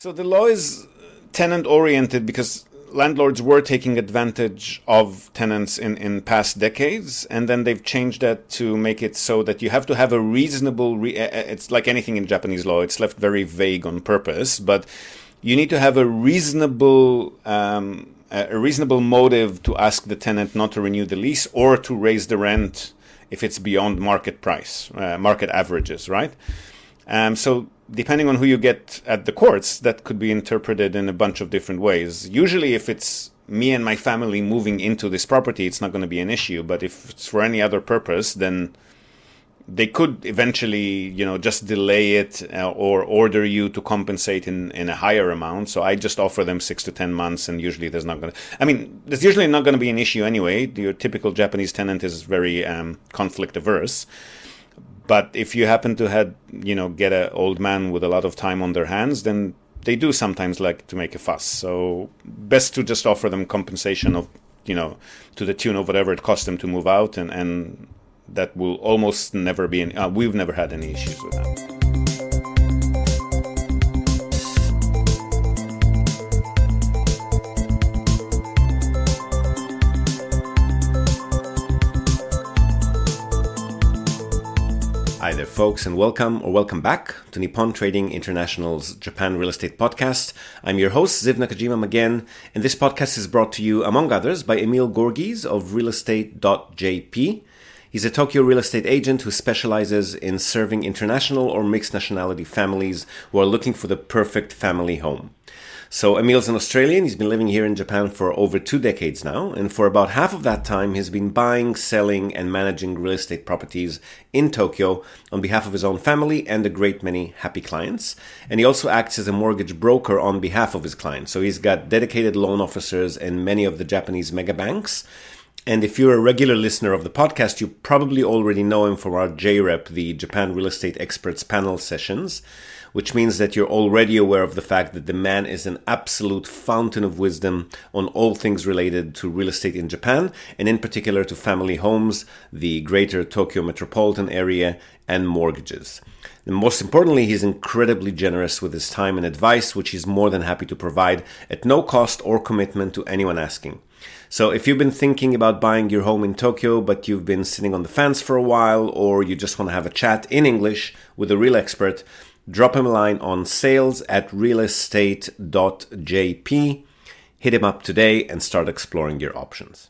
So the law is tenant-oriented because landlords were taking advantage of tenants in past decades, and then they've changed that to make it so that you have to have a reasonable... it's like anything in Japanese law, it's left very vague on purpose, but you need to have a reasonable motive to ask the tenant not to renew the lease or to raise the rent if it's beyond market price, market averages, right? So depending on who you get at the courts, that could be interpreted in a bunch of different ways. Usually if it's me and my family moving into this property, it's not going to be an issue. But if it's for any other purpose, then they could eventually, just delay it or order you to compensate in a higher amount. So I just offer them 6 to 10 months, and usually there's usually not going to be an issue anyway. Your typical Japanese tenant is very conflict averse. But if you happen to get an old man with a lot of time on their hands, then they do sometimes like to make a fuss. So best to just offer them compensation of, to the tune of whatever it costs them to move out, and that will almost never be we've never had any issues with that. Hi there, folks, and welcome back to Nippon Trading International's Japan Real Estate Podcast. I'm your host, Ziv Nakajima again, and this podcast is brought to you, among others, by Emil Gorgies of realestate.jp. He's a Tokyo real estate agent who specializes in serving international or mixed nationality families who are looking for the perfect family home. So Emil's an Australian. He's been living here in Japan for over 2 decades now, and for about half of that time he's been buying, selling, and managing real estate properties in Tokyo on behalf of his own family and a great many happy clients. And he also acts as a mortgage broker on behalf of his clients. So he's got dedicated loan officers in many of the Japanese mega banks. And if you're a regular listener of the podcast, you probably already know him from our JREP, the Japan Real Estate Experts Panel sessions, which means that you're already aware of the fact that the man is an absolute fountain of wisdom on all things related to real estate in Japan, and in particular to family homes, the greater Tokyo metropolitan area, and mortgages. And most importantly, he's incredibly generous with his time and advice, which he's more than happy to provide at no cost or commitment to anyone asking. So if you've been thinking about buying your home in Tokyo, but you've been sitting on the fence for a while, or you just want to have a chat in English with a real expert, drop him a line on sales@realestate.jp. Hit him up today and start exploring your options.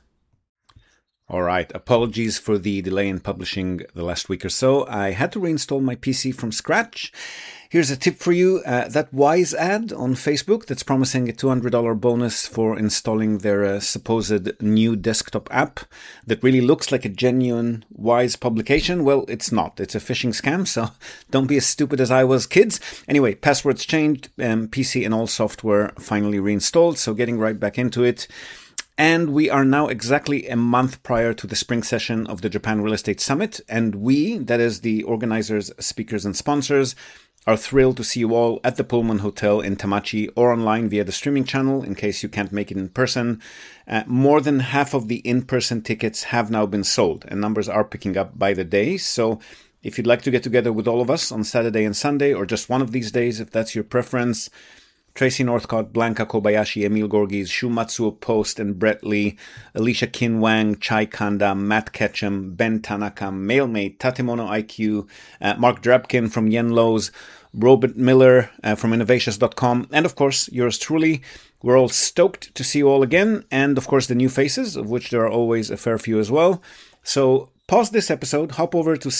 All right, apologies for the delay in publishing the last week or so. I had to reinstall my PC from scratch. Here's a tip for you. That Wise ad on Facebook that's promising a $200 bonus for installing their supposed new desktop app that really looks like a genuine Wise publication. Well, it's not. It's a phishing scam, so don't be as stupid as I was, kids. Anyway, passwords changed, PC and all software finally reinstalled, so getting right back into it. And we are now exactly a month prior to the spring session of the Japan Real Estate Summit, and we, that is the organizers, speakers, and sponsors, are thrilled to see you all at the Pullman Hotel in Tamachi or online via the streaming channel in case you can't make it in person. More than half of the in-person tickets have now been sold, and numbers are picking up by the day. So if you'd like to get together with all of us on Saturday and Sunday, or just one of these days if that's your preference, Tracy Northcott, Blanca Kobayashi, Emil Gorgies, Shu Matsuo Post and Brett Lee, Alicia Kin Wang, Chai Kanda, Matt Ketchum, Ben Tanaka, Mailmate, Tatemono IQ, Mark Drabkin from Yenlo's, Robert Miller from Innovations.com, and of course, yours truly. We're all stoked to see you all again, and of course the new faces, of which there are always a fair few as well. So pause this episode, hop over to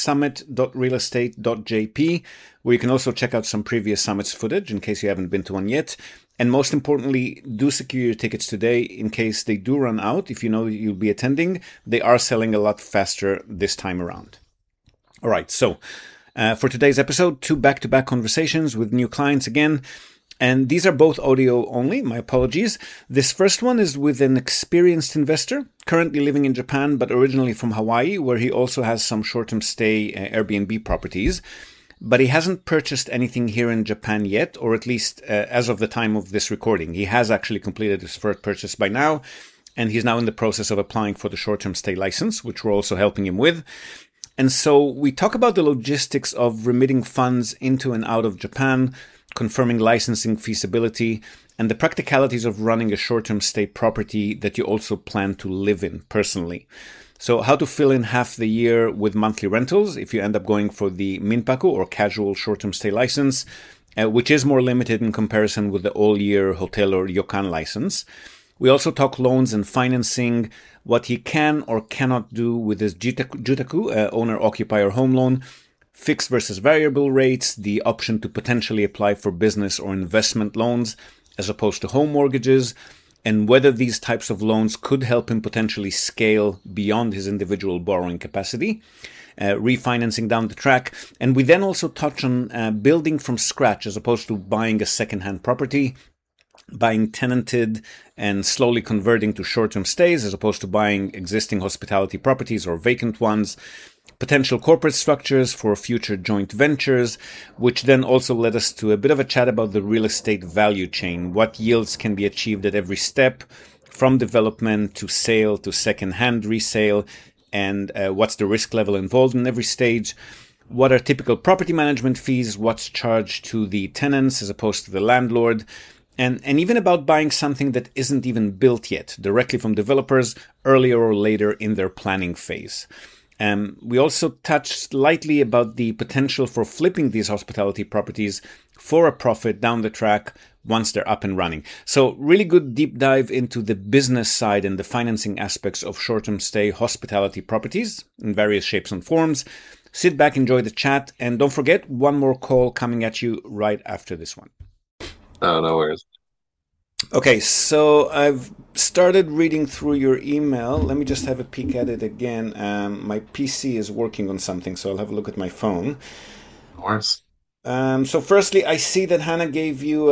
summit.realestate.jp, where you can also check out some previous summits footage in case you haven't been to one yet. And most importantly, do secure your tickets today in case they do run out. If you know you'll be attending, they are selling a lot faster this time around. All right, so for today's episode, 2 back-to-back conversations with new clients again. And these are both audio only, my apologies. This first one is with an experienced investor, currently living in Japan, but originally from Hawaii, where he also has some short-term stay Airbnb properties. But he hasn't purchased anything here in Japan yet, or at least as of the time of this recording. He has actually completed his first purchase by now, and he's now in the process of applying for the short-term stay license, which we're also helping him with. And so we talk about the logistics of remitting funds into and out of Japan, confirming licensing feasibility, and the practicalities of running a short-term stay property that you also plan to live in personally. So how to fill in half the year with monthly rentals if you end up going for the Minpaku or casual short-term stay license, which is more limited in comparison with the all-year hotel or ryokan license. We also talk loans and financing, what he can or cannot do with his Jutaku, owner-occupier home loan, fixed versus variable rates, the option to potentially apply for business or investment loans as opposed to home mortgages, and whether these types of loans could help him potentially scale beyond his individual borrowing capacity, refinancing down the track. And we then also touch on building from scratch as opposed to buying a second-hand property, buying tenanted and slowly converting to short-term stays as opposed to buying existing hospitality properties or vacant ones, potential corporate structures for future joint ventures, which then also led us to a bit of a chat about the real estate value chain, what yields can be achieved at every step, from development to sale to second-hand resale, and what's the risk level involved in every stage. What are typical property management fees, what's charged to the tenants as opposed to the landlord, and even about buying something that isn't even built yet, directly from developers earlier or later in their planning phase. We also touched lightly about the potential for flipping these hospitality properties for a profit down the track once they're up and running. So really good deep dive into the business side and the financing aspects of short-term stay hospitality properties in various shapes and forms. Sit back, enjoy the chat, and don't forget, one more call coming at you right after this one. Oh, no worries. Okay, so I've started reading through your email. Let me just have a peek at it again. My PC is working on something, so I'll have a look at my phone. No worries. So firstly, I see that Hannah gave you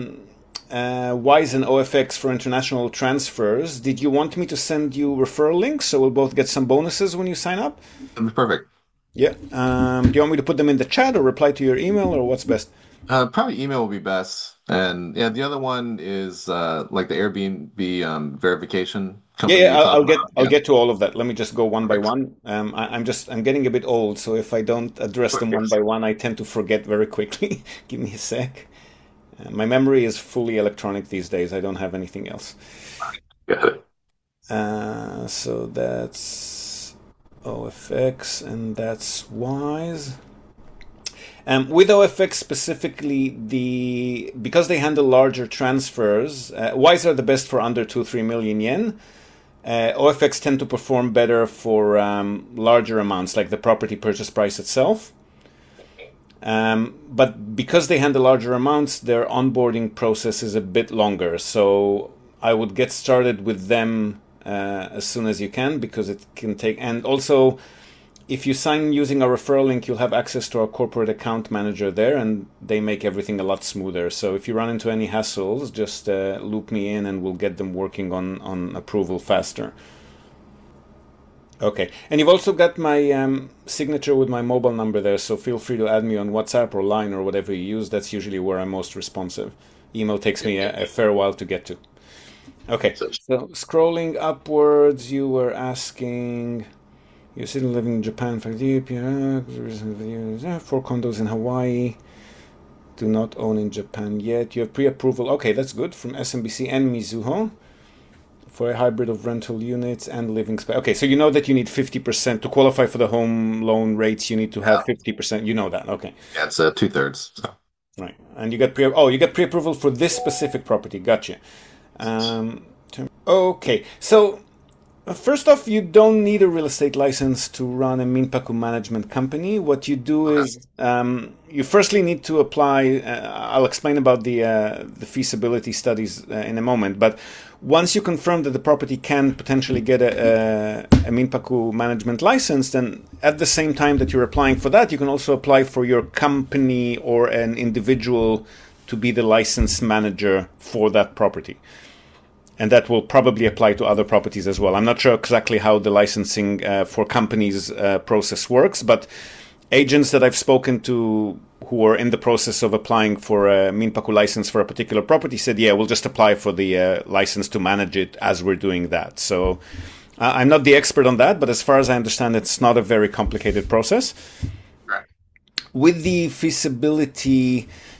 Wise and OFX for international transfers. Did you want me to send you referral links so we'll both get some bonuses when you sign up? That'd be perfect. Yeah. Do you want me to put them in the chat or reply to your email, or what's best? Probably email will be best. And yeah, the other one is like the Airbnb verification Yeah, company yeah, you talked about. I'll Yeah, get to all of that. Let me just go one by perfect. one. I'm getting a bit old, so if I don't address them one by one, I tend to forget very quickly. Give me a sec. My memory is fully electronic these days. I don't have anything else. Got it. So that's OFX and that's Wise. With OFX specifically, because they handle larger transfers, Wise are the best for under 2-3 million yen. OFX tend to perform better for larger amounts, like the property purchase price itself. But because they handle larger amounts, their onboarding process is a bit longer. So I would get started with them as soon as you can, because it can take. And also, if you sign using a referral link, you'll have access to our corporate account manager there, and they make everything a lot smoother. So if you run into any hassles, just loop me in and we'll get them working on approval faster. Okay. And you've also got my signature with my mobile number there, so feel free to add me on WhatsApp or Line or whatever you use. That's usually where I'm most responsive. Email takes me a fair while to get to. Okay. So, So scrolling upwards, you were asking... You're still living in Japan, 4 condos in Hawaii. Do not own in Japan yet. You have pre-approval. Okay, that's good. From SMBC and Mizuho for a hybrid of rental units and living space. Okay, so you know that you need 50% to qualify for the home loan rates. You need to have yeah, 50%. You know that. Okay, yeah, it's 2/3. So. right. And you got you got pre-approval for this specific property. Gotcha. Um, okay, so. First off, you don't need a real estate license to run a Minpaku management company. What you do Okay. is you firstly need to apply. I'll explain about the feasibility studies in a moment. But once you confirm that the property can potentially get a Minpaku management license, then at the same time that you're applying for that, you can also apply for your company or an individual to be the licensed manager for that property. And that will probably apply to other properties as well. I'm not sure exactly how the licensing for companies process works, but agents that I've spoken to who are in the process of applying for a Minpaku license for a particular property said, yeah, we'll just apply for the license to manage it as we're doing that. So I'm not the expert on that, but as far as I understand, it's not a very complicated process. Right. With the feasibility,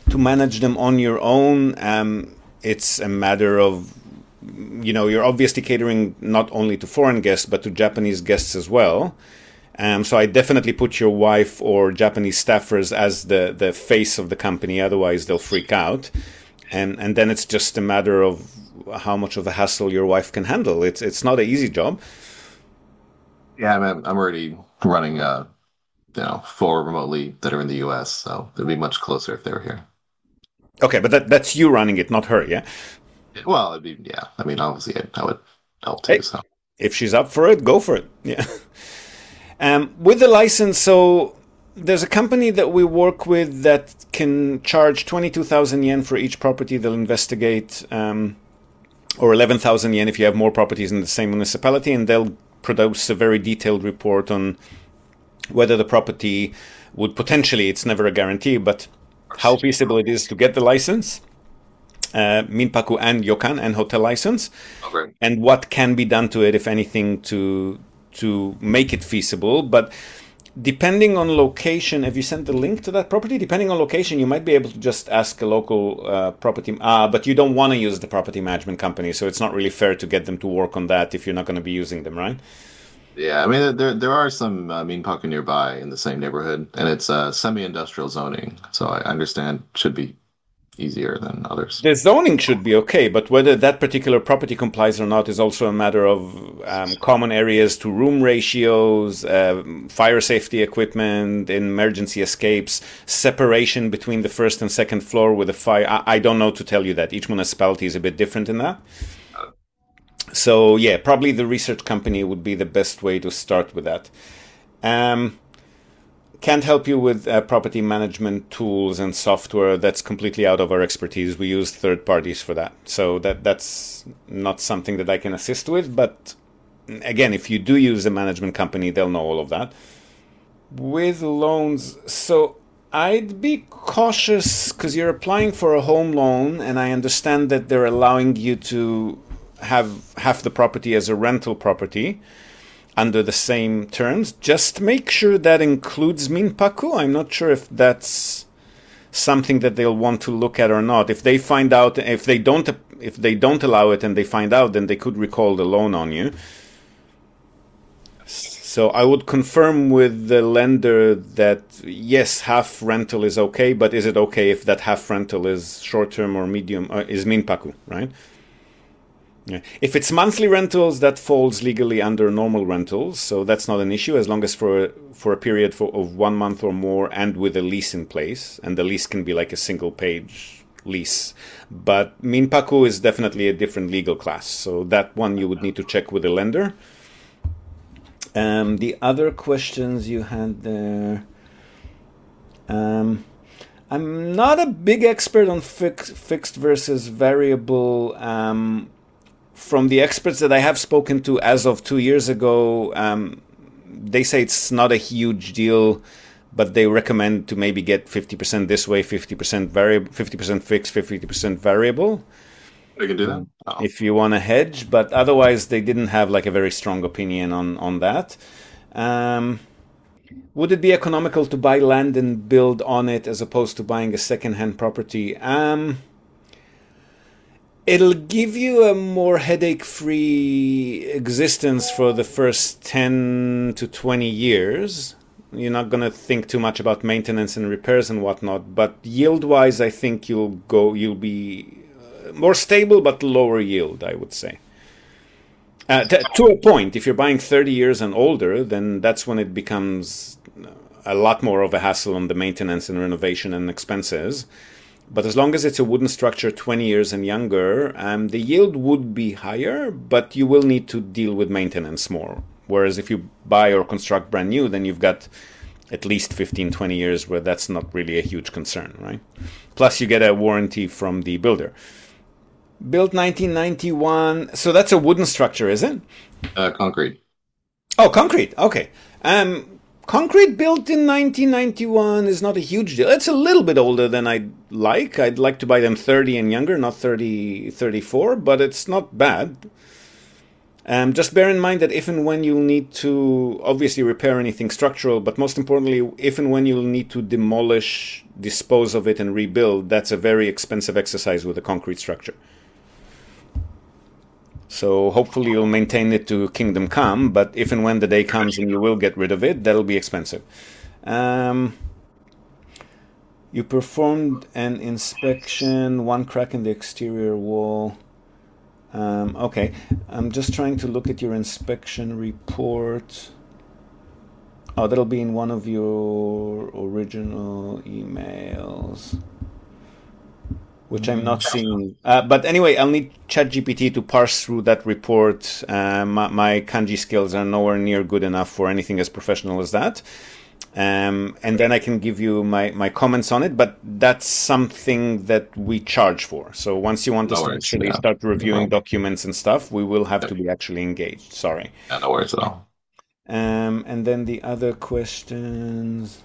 to manage them on your own. It's a matter of, you're obviously catering not only to foreign guests, but to Japanese guests as well. So I definitely put your wife or Japanese staffers as the face of the company. Otherwise, they'll freak out. And then it's just a matter of how much of a hassle your wife can handle. It's not an easy job. Yeah, I'm already running 4 remotely that are in the US, so it'd be much closer if they were here. Okay, but that's you running it, not her, yeah? Well, it'd be, yeah. I mean, obviously, I would help too. Hey, So if she's up for it, go for it. Yeah. With the license, so there's a company that we work with that can charge 22,000 yen for each property they'll investigate, or 11,000 yen if you have more properties in the same municipality, and they'll produce a very detailed report on whether the property would potentially, it's never a guarantee, but how feasible it is to get the license, Minpaku and Ryokan and hotel license, and what can be done to it, if anything, to make it feasible. But depending on location, have you sent the link to that property? Depending on location, you might be able to just ask a local property, but you don't want to use the property management company, so it's not really fair to get them to work on that if you're not going to be using them, right? yeah, I mean, there are some Minpaku nearby in the same neighborhood, and it's semi-industrial zoning, so I understand should be easier than others. The zoning should be okay, but whether that particular property complies or not is also a matter of common areas to room ratios, fire safety equipment, emergency escapes, separation between the first and second floor with a fire. I don't know to tell you that. Each municipality is a bit different in that. So yeah, probably the research company would be the best way to start with that. Can't help you with property management tools and software. That's completely out of our expertise. We use third parties for that. So that's not something that I can assist with. But again, if you do use a management company, they'll know all of that. With loans, so I'd be cautious because you're applying for a home loan, and I understand that they're allowing you to have half the property as a rental property under the same terms. Just make sure that includes Minpaku. I'm not sure if that's something that they'll want to look at or not. If they find out, if they don't allow it and they find out, then they could recall the loan on you. So I would confirm with the lender that yes, half rental is okay, but is it okay if that half rental is short-term or medium, is Minpaku, right? Yeah. If it's monthly rentals, that falls legally under normal rentals, so that's not an issue as long as for a period of 1 month or more and with a lease in place, and the lease can be like a single-page lease. But Minpaku is definitely a different legal class, so that one you would need to check with the lender. The other questions you had there... I'm not a big expert on fixed versus variable. From the experts that I have spoken to as of 2 years ago, they say it's not a huge deal, but they recommend to maybe get 50% this way, 50% variable, 50% fixed, 50% variable. We can do that if you want to hedge, but otherwise they didn't have like a very strong opinion on that. Would it be economical to buy land and build on it as opposed to buying a second-hand property? It'll give you a more headache-free existence for the first 10 to 20 years. You're not going to think too much about maintenance and repairs and whatnot, but yield-wise, I think you'll be more stable but lower yield, I would say. To a point, if you're buying 30 years and older, then that's when it becomes a lot more of a hassle on the maintenance and renovation and expenses. But as long as it's a wooden structure 20 years and younger, the yield would be higher, but you will need to deal with maintenance more. Whereas if you buy or construct brand new, then you've got at least 15, 20 years where that's not really a huge concern, right? Plus you get a warranty from the builder. Built 1991, so that's a wooden structure, is it? Concrete. Oh, concrete, okay. Concrete built in 1991 is not a huge deal. It's a little bit older than I'd like. I'd like to buy them 30 and younger, not 30, 34, but it's not bad. Just bear in mind that if and when you'll need to obviously repair anything structural, but most importantly, if and when you'll need to demolish, dispose of it, and rebuild, that's a very expensive exercise with a concrete structure. So hopefully you'll maintain it to kingdom come, but if and when the day comes and you will get rid of it, that'll be expensive. You performed an inspection, one crack in the exterior wall. Okay, I'm just trying to look at your inspection report. Oh, that'll be in one of your original emails, which I'm not seeing. But anyway, I'll need ChatGPT to parse through that report. My kanji skills are nowhere near good enough for anything as professional as that. And then I can give you my comments on it, but that's something that we charge for. So once you want us to actually start reviewing documents and stuff, we will have to be actually engaged. Sorry. Yeah, no worries at all. And then the other questions.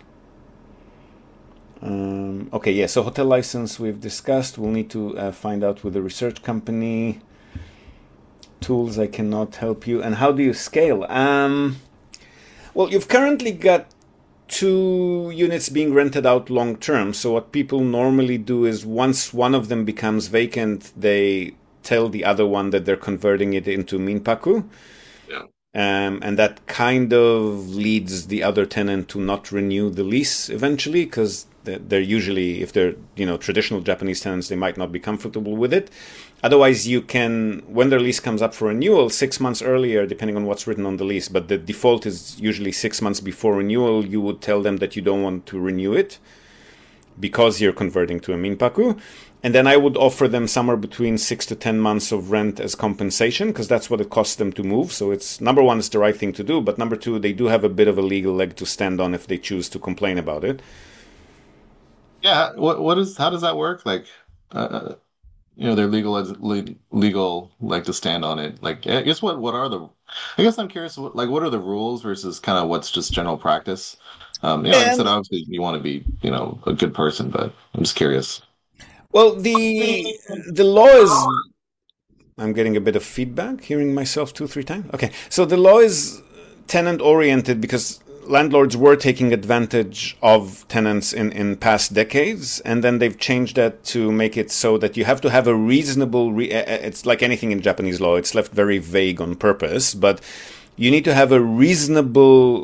Okay, yeah, so hotel license we've discussed. We'll need to find out with the research company. Tools, I cannot help you. And how do you scale? Well, you've currently got 2 units being rented out long term. So what people normally do is once one of them becomes vacant, they tell the other one that they're converting it into minpaku. Yeah. And that kind of leads the other tenant to not renew the lease eventually, because they're usually, if they're traditional Japanese tenants, they might not be comfortable with it. Otherwise, you can, when their lease comes up for renewal, 6 months earlier, depending on what's written on the lease, but the default is usually 6 months before renewal, you would tell them that you don't want to renew it because you're converting to a minpaku. And then I would offer them somewhere between 6 to 10 months of rent as compensation, because that's what it costs them to move. So it's, number one, it's the right thing to do, but number two, they do have a bit of a legal leg to stand on if they choose to complain about it. Yeah, how does that work? Like, their legal like to stand on it. Like, I guess I guess I'm curious, what are the rules versus kind of what's just general practice? Like I said, obviously you want to be, a good person, but I'm just curious. Well, the law is, I'm getting a bit of feedback, hearing myself 2-3 times. Okay, so the law is tenant oriented because landlords were taking advantage of tenants in past decades, and then they've changed that to make it so that you have to have a reasonable, it's like anything in Japanese law, it's left very vague on purpose, but you need to have a reasonable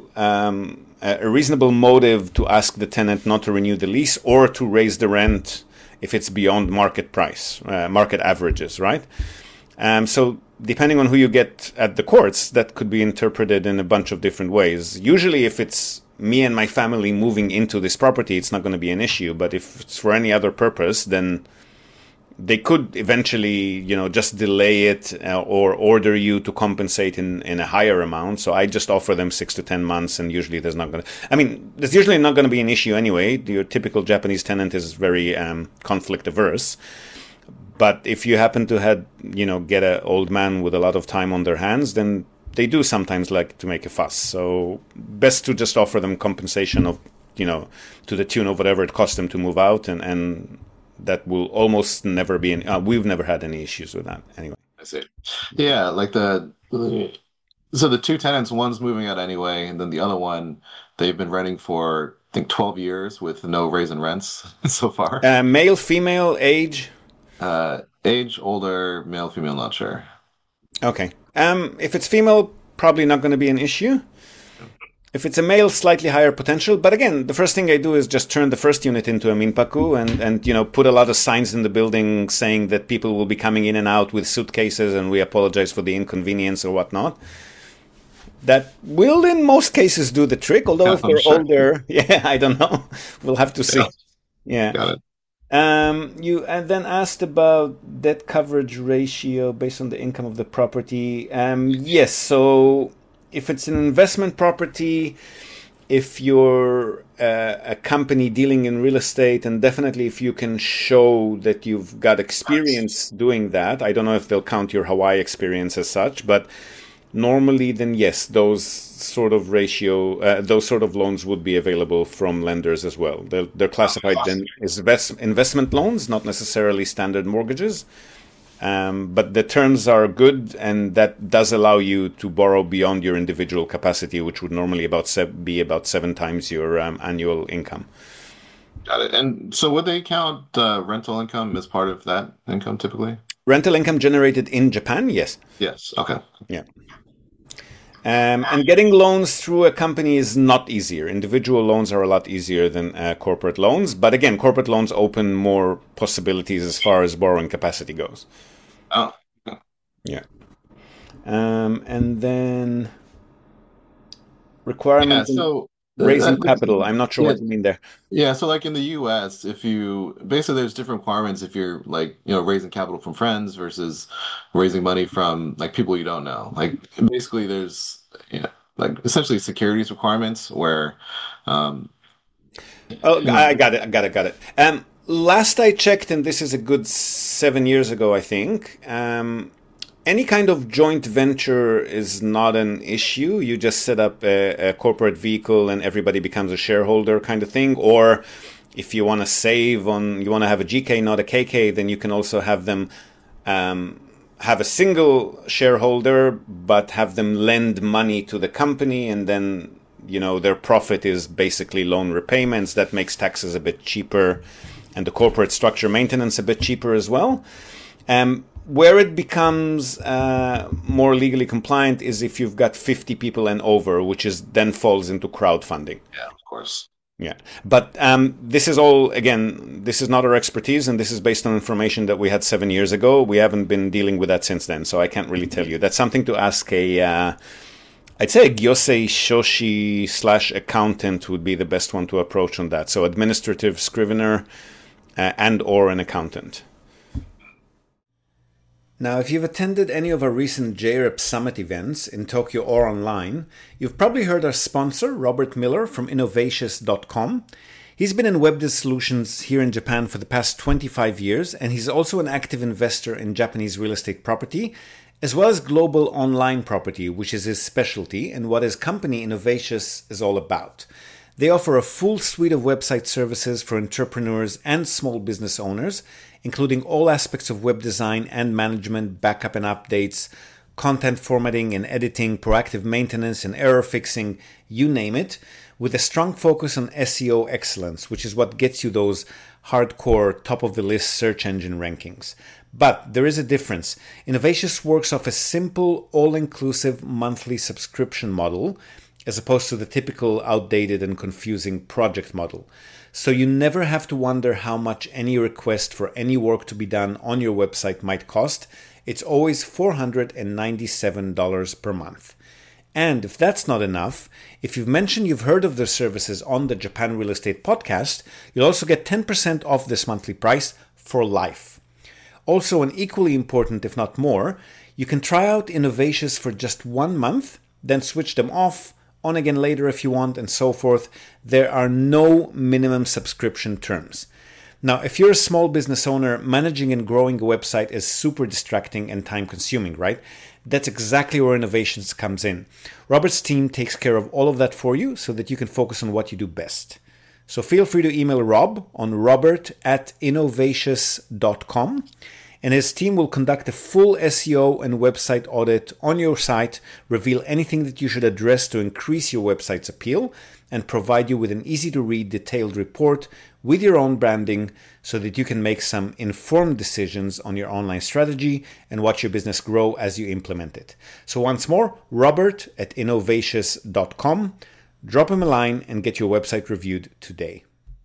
motive to ask the tenant not to renew the lease or to raise the rent if it's beyond market price, market averages, right? So depending on who you get at the courts, that could be interpreted in a bunch of different ways. Usually if it's me and my family moving into this property, it's not going to be an issue. But if it's for any other purpose, then they could eventually, just delay it or order you to compensate in a higher amount. So I just offer them 6 to 10 months, and usually there's usually not going to be an issue anyway. Your typical Japanese tenant is very conflict averse. But if you happen to get an old man with a lot of time on their hands, then they do sometimes like to make a fuss. So best to just offer them compensation of, to the tune of whatever it costs them to move out, and that will almost never be we've never had any issues with that anyway. I see. Yeah, like so the 2 tenants, one's moving out anyway, and then the other one, they've been renting for, I think, 12 years with no raise in rents so far. Male, female, age? Age, older, male, female, not sure. Okay. If it's female, probably not going to be an issue. If it's a male, slightly higher potential. But again, the first thing I do is just turn the first unit into a minpaku and put a lot of signs in the building saying that people will be coming in and out with suitcases and we apologize for the inconvenience or whatnot. That will, in most cases, do the trick. Although if they're older, I don't know. We'll have to see. Yeah. Got it. You then asked about debt coverage ratio based on the income of the property. Yes, so if it's an investment property, if you're a company dealing in real estate, and definitely if you can show that you've got experience doing that, I don't know if they'll count your Hawaii experience as such, but normally then yes, those sort of loans would be available from lenders as well. They're classified then as investment loans, not necessarily standard mortgages. But the terms are good, and that does allow you to borrow beyond your individual capacity, which would normally be about 7 times your annual income. Got it. And so would they count rental income as part of that income typically? Rental income generated in Japan, yes. Yes. Okay. Yeah. And getting loans through a company is not easier. Individual loans are a lot easier than corporate loans. But again, corporate loans open more possibilities as far as borrowing capacity goes. Oh, Yeah. And then yeah. requirement in So raising capital. I'm not sure yeah, what you mean there. yeah. So like in the U.S., if you basically there's different requirements if you're like raising capital from friends versus raising money from like people you don't know. Like basically there's like essentially securities requirements where um Oh, you know I got it. I got it. Got it. Last I checked, and this is a good 7 years ago, I think. Any kind of joint venture is not an issue. You just set up a corporate vehicle, and everybody becomes a shareholder, kind of thing. Or if you want to save on, you want to have a GK, not a KK, then you can also have them have a single shareholder, but have them lend money to the company, and then their profit is basically loan repayments. That makes taxes a bit cheaper, and the corporate structure maintenance a bit cheaper as well. Where it becomes more legally compliant is if you've got 50 people and over, which is then falls into crowdfunding. yeah, of course. Yeah, but this is all, again, this is not our expertise, and this is based on information that we had 7 years ago. We haven't been dealing with that since then, so I can't really tell you. That's something to ask I'd say a Gyosei Shoshi / accountant would be the best one to approach on that. So administrative scrivener and or an accountant. Now, if you've attended any of our recent JREP Summit events in Tokyo or online, you've probably heard our sponsor, Robert Miller from Innovatious.com. He's been in web solutions here in Japan for the past 25 years, and he's also an active investor in Japanese real estate property, as well as global online property, which is his specialty and what his company Innovatious is all about. They offer a full suite of website services for entrepreneurs and small business owners, including all aspects of web design and management, backup and updates, content formatting and editing, proactive maintenance and error fixing, you name it, with a strong focus on SEO excellence, which is what gets you those hardcore top-of-the-list search engine rankings. But there is a difference. Innovatious works off a simple, all-inclusive monthly subscription model, as opposed to the typical outdated and confusing project model. So you never have to wonder how much any request for any work to be done on your website might cost. It's always $497 per month. And if that's not enough, if you've mentioned you've heard of their services on the Japan Real Estate Podcast, you'll also get 10% off this monthly price for life. Also, and equally important, if not more, you can try out Innovatious for just 1 month, then switch them off, on again later if you want, and so forth. There are no minimum subscription terms. Now, if you're a small business owner, managing and growing a website is super distracting and time consuming, right? That's exactly where Innovations comes in. Robert's team takes care of all of that for you so that you can focus on what you do best. So feel free to email Rob on robert@innovatious.com, and his team will conduct a full SEO and website audit on your site, reveal anything that you should address to increase your website's appeal, and provide you with an easy-to-read detailed report with your own branding so that you can make some informed decisions on your online strategy and watch your business grow as you implement it. So once more, robert@innovatious.com. Drop him a line and get your website reviewed today.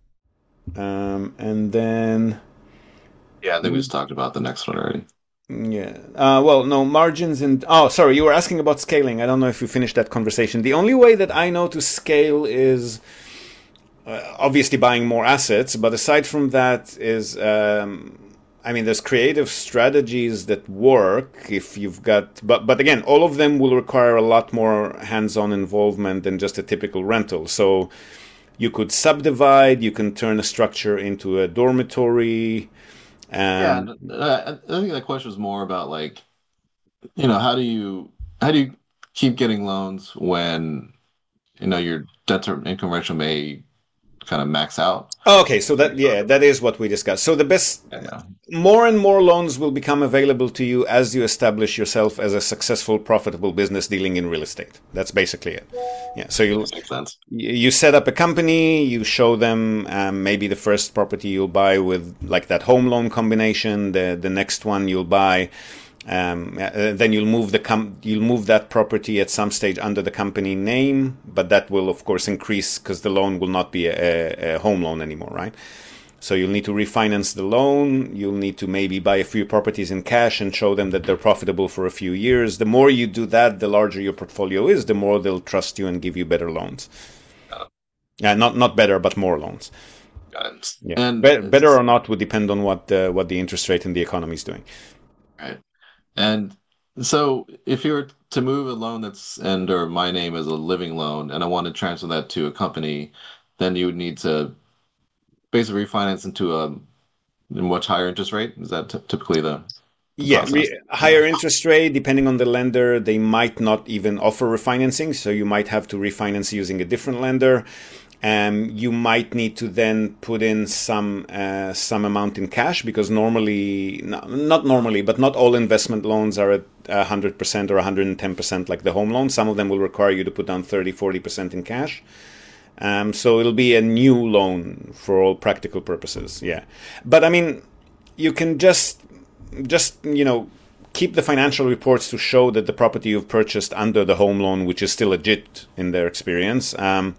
And then... Yeah, I think we just talked about the next one already. Yeah. Well, no, margins and... Oh, sorry, you were asking about scaling. I don't know if you finished that conversation. The only way that I know to scale is obviously buying more assets. But aside from that is... there's creative strategies that work if you've got... But again, all of them will require a lot more hands-on involvement than just a typical rental. So you could subdivide, you can turn a structure into a dormitory... Yeah, I think that question was more about like, how do you keep getting loans when your debt to income ratio may kind of max out. Okay, so that is what we discussed. So the best, Yeah. more and more loans will become available to you as you establish yourself as a successful, profitable business dealing in real estate. That's basically it. Yeah. So Makes sense. you set up a company, you show them maybe the first property you'll buy with like that home loan combination. The next one you'll buy. Then you'll move that property at some stage under the company name, but that will of course increase because the loan will not be a home loan anymore, right? So you'll need to refinance the loan. You'll need to maybe buy a few properties in cash and show them that they're profitable for a few years. The more you do that, the larger your portfolio is, the more they'll trust you and give you better loans. Not better, but more loans. Got it. Yeah, And better or not would depend on what the interest rate and the economy is doing. right. And so if you were to move a loan that's under my name as a living loan and I want to transfer that to a company, then you would need to basically refinance into a much higher interest rate. Is that typically the Yeah, process? higher interest rate, depending on the lender, they might not even offer refinancing. So you might have to refinance using a different lender. You might need to then put in some amount in cash because normally, not normally, but not all investment loans are at 100% or 110% like the home loan. Some of them will require you to put down 30-40% in cash. So it'll be a new loan for all practical purposes. Yeah. But I mean, you can just keep the financial reports to show that the property you've purchased under the home loan, which is still legit in their experience,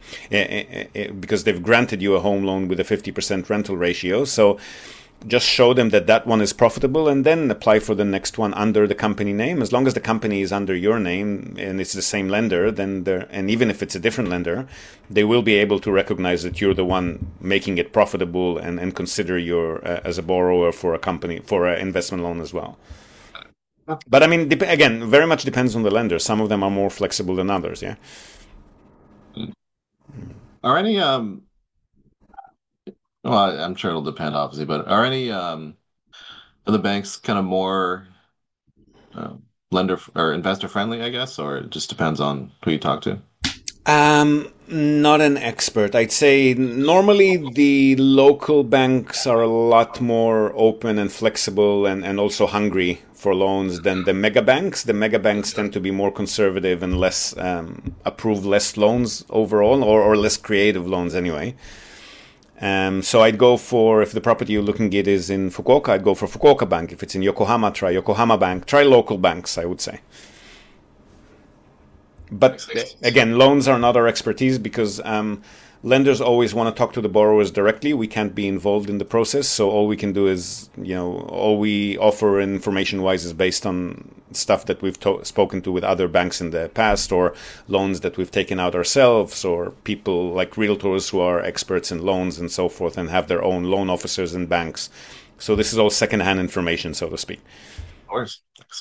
because they've granted you a home loan with a 50% rental ratio. So just show them that that one is profitable and then apply for the next one under the company name. As long as the company is under your name and it's the same lender, then and even if it's a different lender, they will be able to recognize that you're the one making it profitable and consider you as a borrower for a company, for an investment loan as well. But I mean, again, very much depends on the lender. Some of them are more flexible than others. Yeah. Are any well, I'm sure it'll depend obviously, but are any of the banks kind of more lender or investor friendly, I guess, or it just depends on who you talk to? Not an expert. I'd say normally the local banks are a lot more open and flexible and also hungry for loans than the mega banks. The mega banks tend to be more conservative and less approve less loans overall, or less creative loans anyway. So I'd go for, if the property you're looking at is in Fukuoka, I'd go for Fukuoka Bank. If it's in Yokohama, try Yokohama Bank. Try local banks, I would say. But again, loans are not our expertise because lenders always want to talk to the borrowers directly. We can't be involved in the process. So all we can do is, all we offer information-wise is based on stuff that we've spoken to with other banks in the past, or loans that we've taken out ourselves, or people like realtors who are experts in loans and so forth and have their own loan officers in banks. So this is all secondhand information, so to speak. Of course.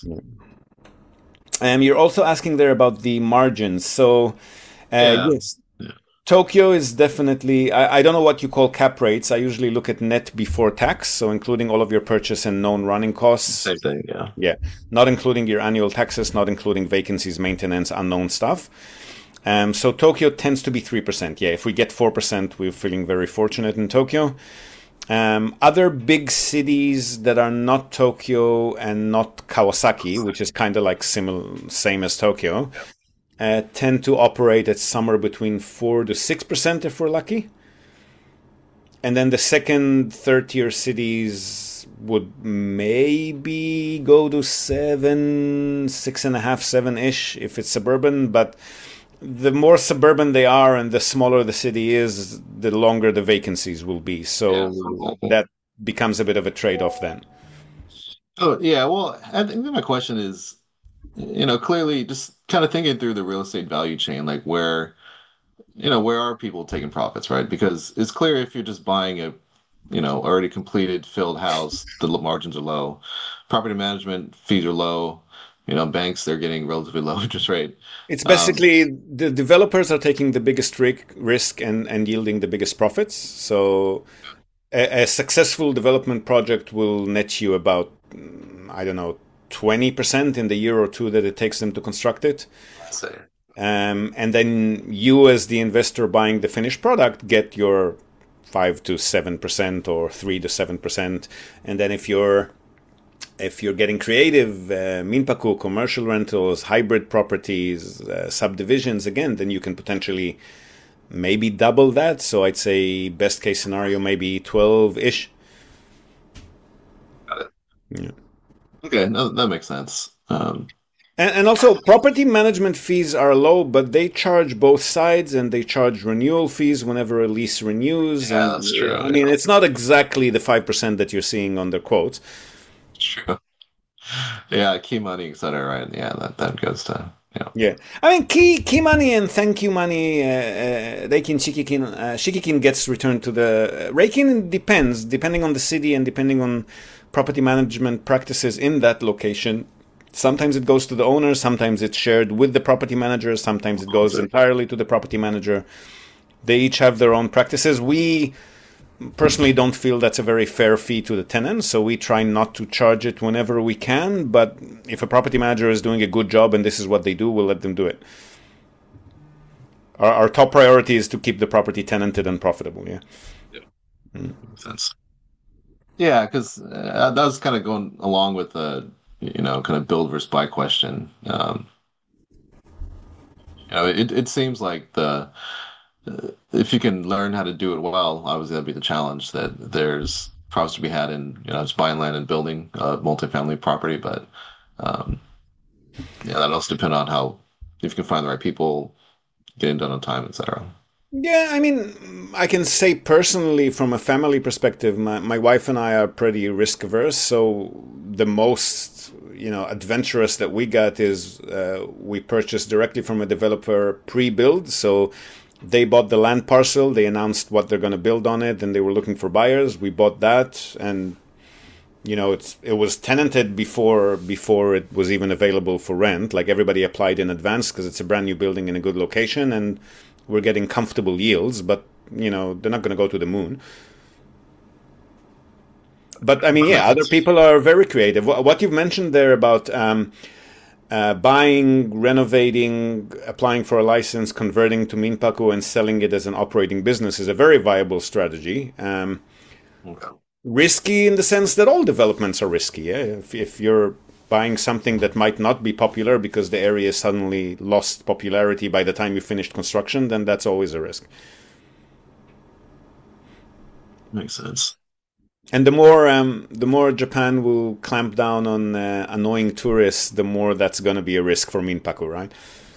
You're also asking there about the margins. So, yes, Tokyo is definitely, I don't know what you call cap rates. I usually look at net before tax, so including all of your purchase and known running costs. Same thing, yeah. Yeah, not including your annual taxes, not including vacancies, maintenance, unknown stuff. So Tokyo tends to be 3%. Yeah, if we get 4%, we're feeling very fortunate in Tokyo. Other big cities that are not Tokyo and not Kawasaki, which is kind of like same as Tokyo, tend to operate at somewhere between 4 to 6% if we're lucky. And then the second, third tier cities would maybe go to 7, 6.5, 7-ish if it's suburban, but the more suburban they are and the smaller the city is, the longer the vacancies will be. So that becomes a bit of a trade-off then. Oh, yeah. Well, I think that my question is, clearly just kind of thinking through the real estate value chain, like where are people taking profits, right? Because it's clear if you're just buying a, already completed filled house, the margins are low. Property management fees are low. Banks, they're getting relatively low interest rate. It's basically the developers are taking the biggest risk and yielding the biggest profits. So a successful development project will net you about, I don't know, 20% in the year or two that it takes them to construct it. And then you as the investor buying the finished product get your 5 to 7% or 3 to 7%. And then if you're getting creative, Minpaku, commercial rentals, hybrid properties, subdivisions, again, then you can potentially maybe double that. So I'd say best case scenario, maybe 12-ish. Got it. Yeah. Okay, no, that makes sense. And also, property management fees are low, but they charge both sides, and they charge renewal fees whenever a lease renews. Yeah, And that's true. I mean, it's not exactly the 5% that you're seeing on their quotes. True. Yeah, key money, etc. Right? Yeah, that goes to Yeah, I mean, key money and thank you money, Reikin, Shikikin gets returned to the Reikin. Depending on the city and depending on property management practices in that location. Sometimes it goes to the owner, sometimes it's shared with the property manager, sometimes it goes entirely to the property manager. They each have their own practices. We personally don't feel that's a very fair fee to the tenant, so we try not to charge it whenever we can. But if a property manager is doing a good job and this is what they do, we'll let them do it. Our top priority is to keep the property tenanted and profitable. Yeah. Makes sense. Yeah, because that was kind of going along with the kind of build versus buy question. It seems like if you can learn how to do it well, obviously that'd be the challenge. That there's profits to be had in just buying land and building a multifamily property, but that also depends on how if you can find the right people, getting done on time, etc. Yeah, I mean, I can say personally from a family perspective, my wife and I are pretty risk averse. So the most, adventurous that we got is we purchased directly from a developer pre-build. So they bought the land parcel, they announced what they're going to build on it, and they were looking for buyers. We bought that, and it was tenanted before it was even available for rent. Like everybody applied in advance because it's a brand new building in a good location, and we're getting comfortable yields, but they're not going to go to the moon. But I mean, yeah, other people are very creative. What you've mentioned there about buying, renovating, applying for a license, converting to Minpaku, and selling it as an operating business is a very viable strategy. Okay. Risky in the sense that all developments are risky. Yeah? If you're buying something that might not be popular because the area suddenly lost popularity by the time you finished construction, then that's always a risk. Makes sense. And the more Japan will clamp down on annoying tourists, the more that's going to be a risk for Minpaku, right?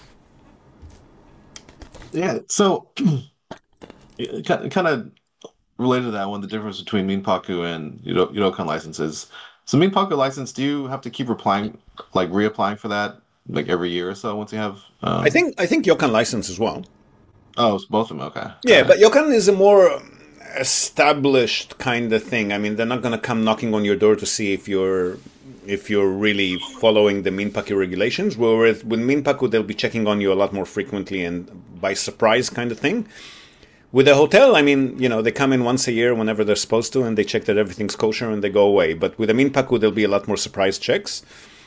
Yeah. So, kind of related to that one, the difference between Minpaku and Ryokan licenses. So Minpaku license, do you have to keep reapplying for that like every year or so once you have? I think Ryokan license as well. Oh, it's both of them. Okay. Yeah, but Ryokan is a more established kind of thing. I mean, they're not going to come knocking on your door to see if you're really following the Minpaku regulations. Whereas with Minpaku, they'll be checking on you a lot more frequently and by surprise kind of thing. With a hotel, I mean, they come in once a year whenever they're supposed to, and they check that everything's kosher and they go away. But with a Minpaku, there'll be a lot more surprise checks.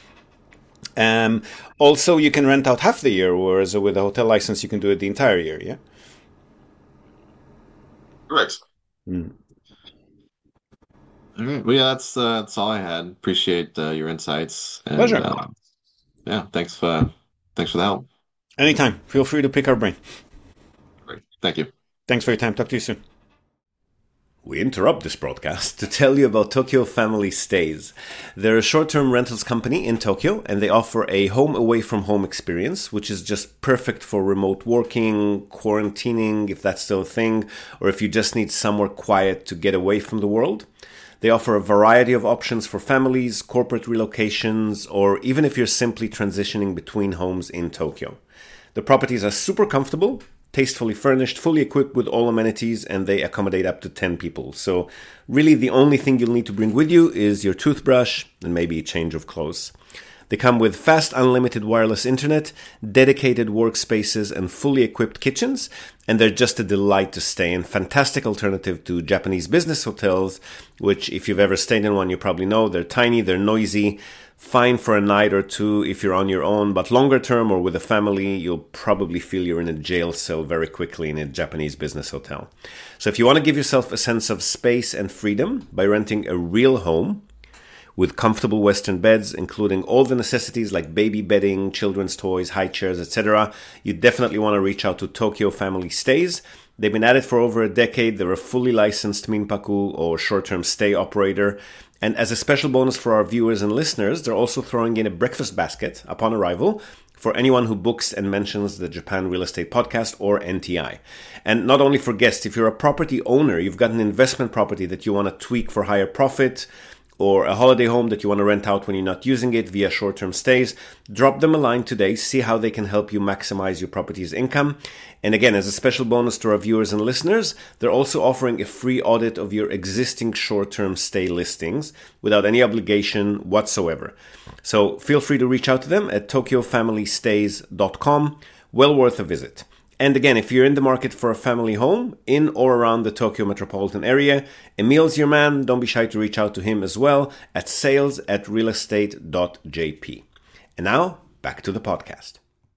Also, you can rent out half the year, whereas with a hotel license, you can do it the entire year, yeah? Right. Mm. All right. Well, yeah, that's all I had. Appreciate your insights. And, pleasure. Yeah, thanks for the help. Anytime. Feel free to pick our brain. Great. Thank you. Thanks for your time. Talk to you soon. We interrupt this broadcast to tell you about Tokyo Family Stays. They're a short-term rentals company in Tokyo, and they offer a home away from home experience, which is just perfect for remote working, quarantining, if that's still a thing, or if you just need somewhere quiet to get away from the world. They offer a variety of options for families, corporate relocations, or even if you're simply transitioning between homes in Tokyo. The properties are super comfortable, tastefully furnished, fully equipped with all amenities, and they accommodate up to 10 people. So really the only thing you'll need to bring with you is your toothbrush and maybe a change of clothes. They come with fast unlimited wireless internet, dedicated workspaces, and fully equipped kitchens, and they're just a delight to stay in. Fantastic alternative to Japanese business hotels, which if you've ever stayed in one, you probably know they're tiny, they're noisy, fine for a night or two if you're on your own, but longer term or with a family, you'll probably feel you're in a jail cell very quickly in a Japanese business hotel. So if you want to give yourself a sense of space and freedom by renting a real home with comfortable Western beds, including all the necessities like baby bedding, children's toys, high chairs, etc., you definitely want to reach out to Tokyo Family Stays. They've been at it for over a decade. They're a fully licensed minpaku or short-term stay operator. And as a special bonus for our viewers and listeners, they're also throwing in a breakfast basket upon arrival for anyone who books and mentions the Japan Real Estate Podcast or NTI. And not only for guests, if you're a property owner, you've got an investment property that you want to tweak for higher profit, or a holiday home that you want to rent out when you're not using it via short-term stays, drop them a line today, see how they can help you maximize your property's income. And again, as a special bonus to our viewers and listeners, they're also offering a free audit of your existing short-term stay listings without any obligation whatsoever. So feel free to reach out to them at tokyofamilystays.com. Well worth a visit. And again, if you're in the market for a family home in or around the Tokyo metropolitan area, Emil's your man. Don't be shy to reach out to him as well at sales@realestate.jp. And now, back to the podcast.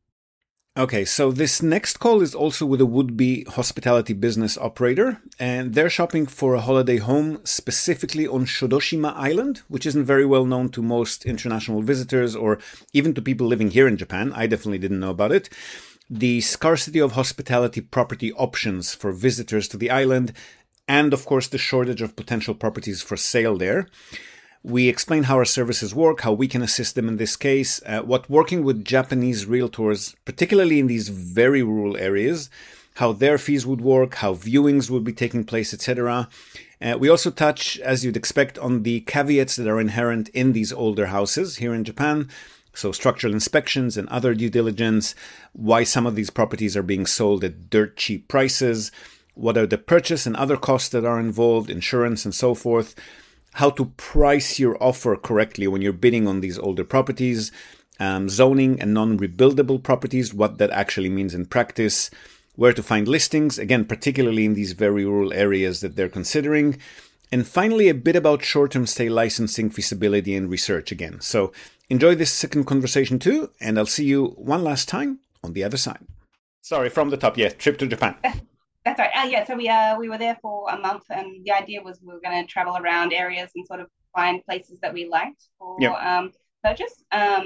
Okay, so this next call is also with a would-be hospitality business operator, and they're shopping for a holiday home specifically on Shodoshima Island, which isn't very well known to most international visitors or even to people living here in Japan. I definitely didn't know about it. The scarcity of hospitality property options for visitors to the island, and of course the shortage of potential properties for sale there. We explain how our services work, how we can assist them in this case, what working with Japanese realtors, particularly in these very rural areas, how their fees would work, how viewings would be taking place, etc. We also touch, as you'd expect, on the caveats that are inherent in these older houses here in Japan. So structural inspections and other due diligence, why some of these properties are being sold at dirt cheap prices, what are the purchase and other costs that are involved, insurance and so forth, how to price your offer correctly when you're bidding on these older properties, zoning and non-rebuildable properties, what that actually means in practice, where to find listings, again, particularly in these very rural areas that they're considering, and finally a bit about short-term stay licensing feasibility and research again. So enjoy this second conversation too, and I'll see you one last time on the other side. Sorry, from the top, trip to Japan. That's right. So we were there for a month, and the idea was we were going to travel around areas and sort of find places that we liked for purchase.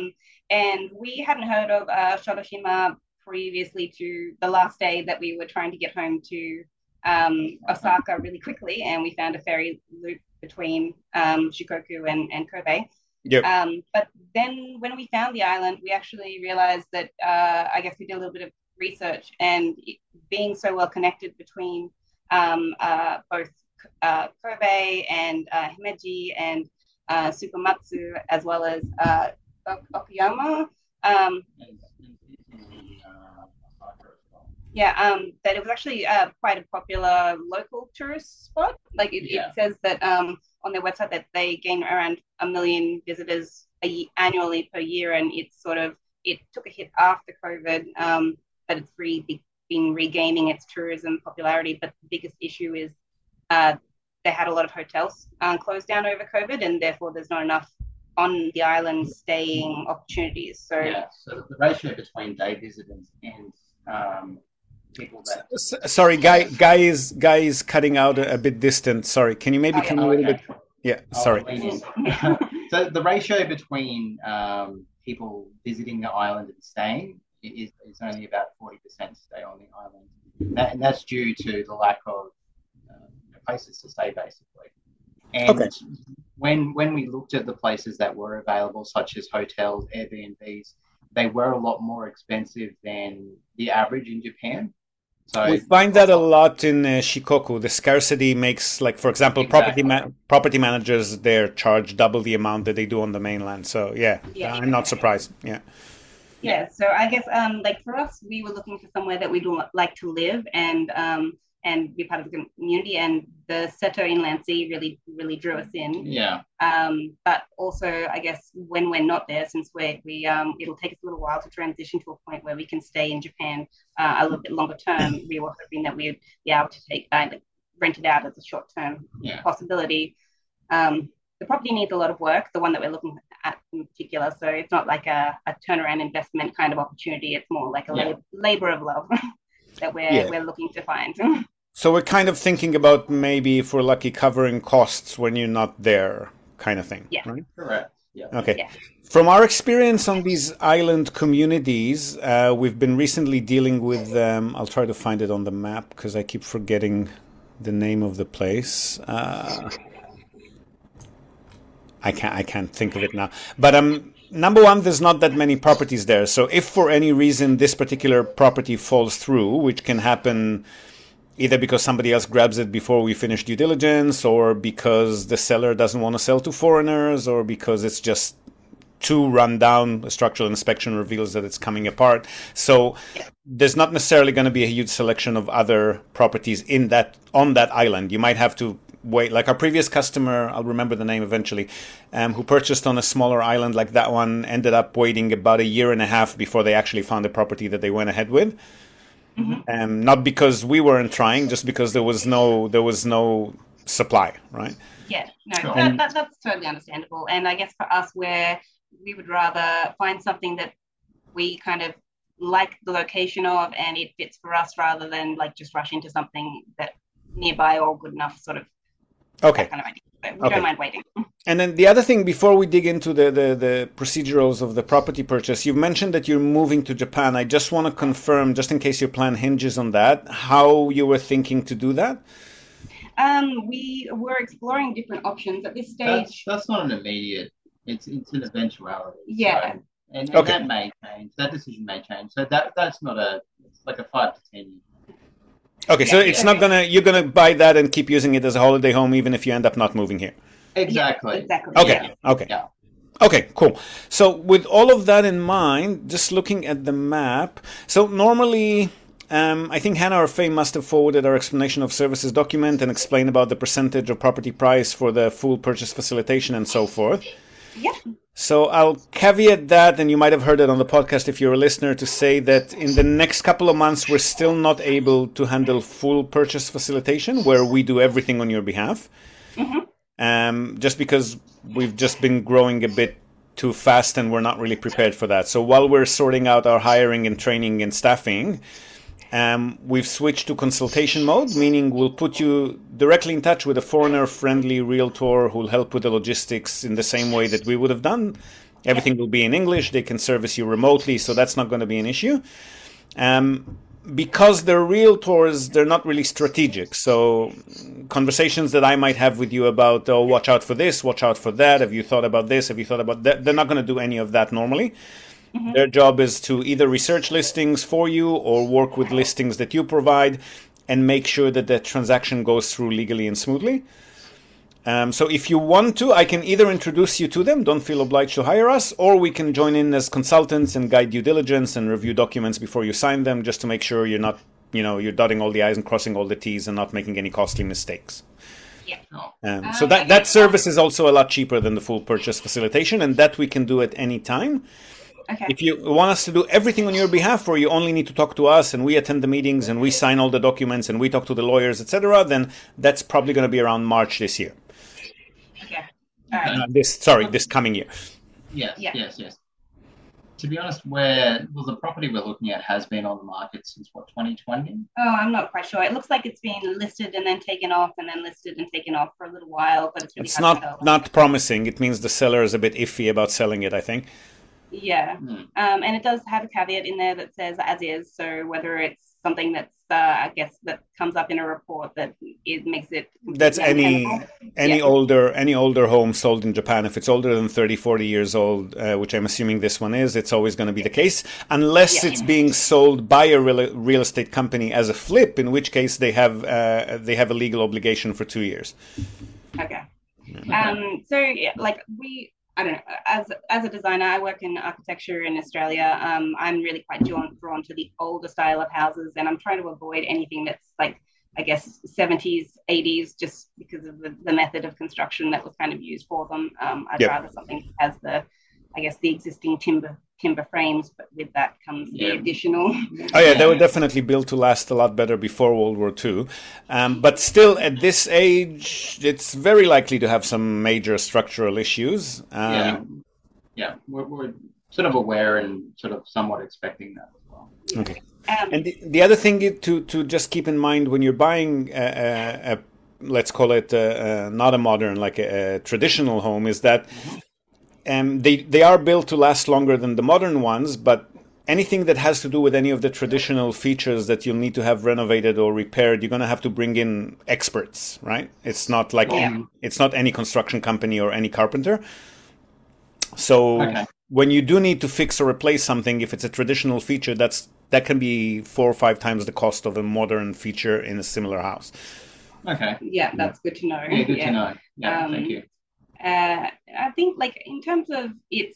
And we hadn't heard of Shodoshima previously to the last day that we were trying to get home to Osaka really quickly, and we found a ferry loop between Shikoku and Kobe. Yep. But then when we found the island, we actually realized that I guess we did a little bit of research, and being so well connected between both Kobe and Himeji and Sukumatsu, as well as Okayama. That it was actually quite a popular local tourist spot. Like it says that on their website that they gain around 1 million visitors annually per year, and it took a hit after COVID, but it's been regaining its tourism popularity. But the biggest issue is they had a lot of hotels closed down over COVID, and therefore there's not enough on the island staying opportunities. So the ratio between day visitors and people that... Sorry, Guy is cutting out a bit distant. Sorry, can you maybe come a little bit... Yeah, sorry. So the ratio between people visiting the island and staying is only about 40% stay on the island. And that's due to the lack of places to stay, basically. And when we looked at the places that were available, such as hotels, Airbnbs, they were a lot more expensive than the average in Japan. So we find that a lot in Shikoku. The scarcity makes, like, for example, property managers there charge double the amount that they do on the mainland. So I'm not surprised. So I guess like for us, we were looking for somewhere that we'd like to live and be part of the community, and the Seto Inland Sea really drew us in. But also, I guess when we're not there, since it'll take us a little while to transition to a point where we can stay in Japan a little bit longer term. We were hoping that we'd be able to rent it out as a short term possibility. The property needs a lot of work. The one that we're looking at in particular. So it's not like a turnaround investment kind of opportunity. It's more like a labor of love that we're looking to find. So we're kind of thinking about maybe, if we're lucky, covering costs when you're not there, kind of thing. Yeah, right? Correct. Yeah. Okay. Yeah. From our experience on these island communities, we've been recently dealing with. I'll try to find it on the map because I keep forgetting the name of the place. I can't think of it now. But number one, there's not that many properties there. So if for any reason this particular property falls through, which can happen either because somebody else grabs it before we finish due diligence, or because the seller doesn't want to sell to foreigners, or because it's just too run down, a structural inspection reveals that it's coming apart. So there's not necessarily going to be a huge selection of other properties on that island. You might have to wait, like our previous customer, I'll remember the name eventually, who purchased on a smaller island like that one, ended up waiting about 1.5 years before they actually found a property that they went ahead with. Mm-hmm. Not because we weren't trying, just because there was no supply, right? Yeah, no, that's totally understandable. And I guess for us, where we would rather find something that we kind of like the location of and it fits for us, rather than like just rush into something that nearby or good enough sort of. Okay. That kind of idea. So we don't mind waiting. And then the other thing, before we dig into the procedurals of the property purchase, you've mentioned that you're moving to Japan. I just want to confirm, just in case your plan hinges on that, how you were thinking to do that? We were exploring different options at this stage. That's not an immediate. It's an eventuality. Yeah. So, and that may change. That decision may change. So that's not it's like a 5 to 10 year. Okay, so it's not you're gonna buy that and keep using it as a holiday home even if you end up not moving here. Exactly. Yeah, exactly. Okay. Yeah. Okay. Yeah. Okay, cool. So with all of that in mind, just looking at the map, so normally I think Hannah or Faye must have forwarded our explanation of services document and explained about the percentage of property price for the full purchase facilitation and so forth. Yeah. So I'll caveat that, and you might have heard it on the podcast if you're a listener, to say that in the next couple of months, we're still not able to handle full purchase facilitation, where we do everything on your behalf. Mm-hmm. Just because we've just been growing a bit too fast and we're not really prepared for that. So while we're sorting out our hiring and training and staffing, we've switched to consultation mode, meaning we'll put you directly in touch with a foreigner-friendly realtor who'll help with the logistics in the same way that we would have done. Everything will be in English. They can service you remotely, so that's not going to be an issue. Because they're realtors, they're not really strategic. So conversations that I might have with you about, oh, watch out for this, watch out for that, have you thought about this, have you thought about that, they're not going to do any of that normally. Mm-hmm. Their job is to either research listings for you or work with listings that you provide and make sure that the transaction goes through legally and smoothly. So if you want to, I can either introduce you to them, don't feel obliged to hire us, or we can join in as consultants and guide due diligence and review documents before you sign them, just to make sure you're not, you're dotting all the I's and crossing all the T's and not making any costly mistakes. Yeah. So that service is also a lot cheaper than the full purchase facilitation, and that we can do at any time. Okay. If you want us to do everything on your behalf, or you only need to talk to us and we attend the meetings and we sign all the documents and we talk to the lawyers, etc., then that's probably going to be around March this year. Okay. All right. This coming year. Yes. To be honest, the property we're looking at has been on the market since 2020? Oh, I'm not quite sure. It looks like it's been listed and then taken off and then listed and taken off for a little while, but it's really not promising. It means the seller is a bit iffy about selling it, I think. Yeah. And it does have a caveat in there that says as is. So whether it's something that's, I guess, that comes up in a report that it makes it. That's any older home sold in Japan. If it's older than 30, 40 years old, which I'm assuming this one is, it's always going to be the case, unless it's being sold by a real estate company as a flip, in which case they have a legal obligation for 2 years. Okay. I don't know. As a designer, I work in architecture in Australia. I'm really quite drawn to the older style of houses, and I'm trying to avoid anything that's like, I guess, 70s, 80s, just because of the method of construction that was kind of used for them. I'd rather something that has the existing timber frames, but with that comes the additional. Oh yeah, they were definitely built to last a lot better before World War II. But still, at this age, it's very likely to have some major structural issues. yeah, we're sort of aware and sort of somewhat expecting that as well. Okay. And the other thing to just keep in mind when you're buying let's call it not a modern, like a traditional home, is that they are built to last longer than the modern ones, but anything that has to do with any of the traditional features that you'll need to have renovated or repaired, you're going to have to bring in experts, right? It's not like it's not any construction company or any carpenter. So when you do need to fix or replace something, if it's a traditional feature, that can be 4 or 5 times the cost of a modern feature in a similar house. Okay. Yeah, that's good to know. Yeah, good to know. Yeah, thank you. I think, like, in terms of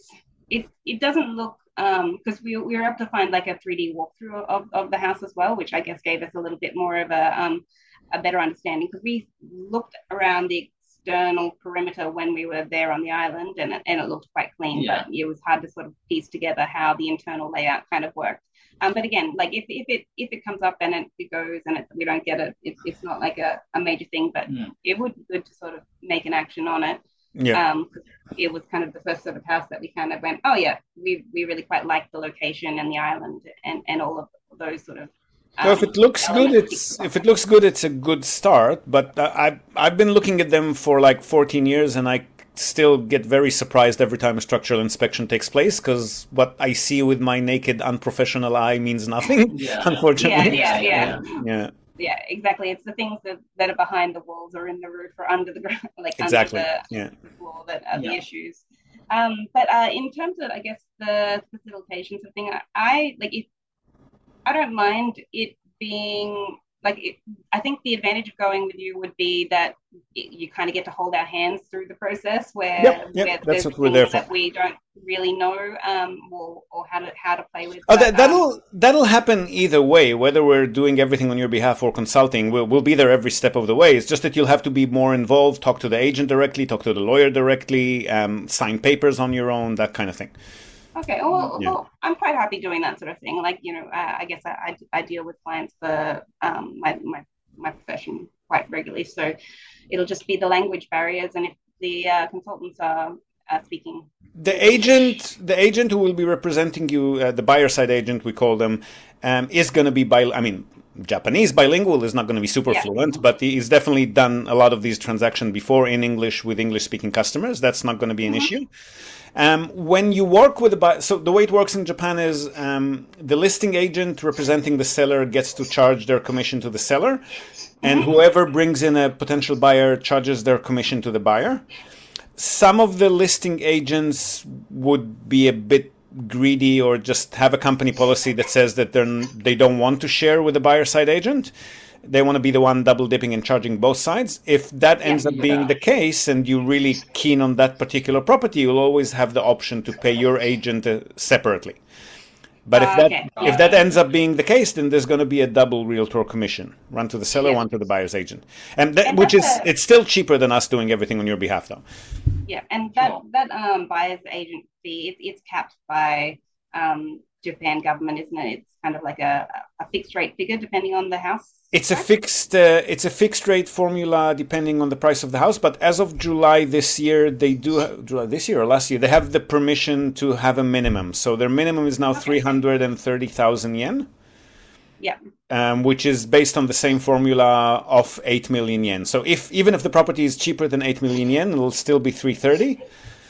it doesn't look, because we were able to find like a 3D walkthrough of the house as well, which I guess gave us a little bit more of a better understanding, because we looked around the external perimeter when we were there on the island, and it looked quite clean, but it was hard to sort of piece together how the internal layout kind of worked. But again, like if it comes up and it goes and we don't get it, it's not like a major thing, but it would be good to sort of make an action on it. Yeah. It was kind of the first sort of house that we kind of went, oh yeah, we really quite like the location and the island and all of those sort of. So if it looks good, it's a good start. But I've been looking at them for like 14 years, and I still get very surprised every time a structural inspection takes place, because what I see with my naked, unprofessional eye means nothing, unfortunately. Yeah, exactly. It's the things that are behind the walls or in the roof or under the ground, like under the floor, that are the issues. But in terms of, I guess, the facilitation sort of thing, I don't mind it being like, I think the advantage of going with you would be that you kind of get to hold our hands through the process, where that's what we're there for. That we don't really know, or how to play with. That'll happen either way, whether we're doing everything on your behalf or consulting. We'll be there every step of the way. It's just that you'll have to be more involved, talk to the agent directly, talk to the lawyer directly, sign papers on your own, that kind of thing. Okay, well, I'm quite happy doing that sort of thing. Like, I guess I deal with clients for my profession quite regularly, so it'll just be the language barriers, and if the consultants are speaking. The agent who will be representing you, the buyer side agent, we call them, is going to be Japanese bilingual, is not going to be super fluent, but he's definitely done a lot of these transactions before in English with English speaking customers. That's not going to be an issue. When you work with so the way it works in Japan is the listing agent representing the seller gets to charge their commission to the seller, and whoever brings in a potential buyer charges their commission to the buyer. Some of the listing agents would be a bit greedy, or just have a company policy that says that they don't want to share with the buyer side agent. They want to be the one double dipping and charging both sides. If that ends up being the case, and you're really keen on that particular property, you'll always have the option to pay your agent separately. But if that ends up being the case, then there's going to be a double realtor commission, one to the seller, one to the buyer's agent, it's still cheaper than us doing everything on your behalf, though. Yeah, and that buyer's agent fee, it's capped by Japan government, isn't it? It's kind of like a fixed rate figure depending on the house. It's a fixed rate formula depending on the price of the house. But as of July this year, July this year or last year, they have the permission to have a minimum. So their minimum is now 330,000 yen. Yeah. Which is based on the same formula of 8 million yen. So even if the property is cheaper than 8 million yen, it'll still be 330.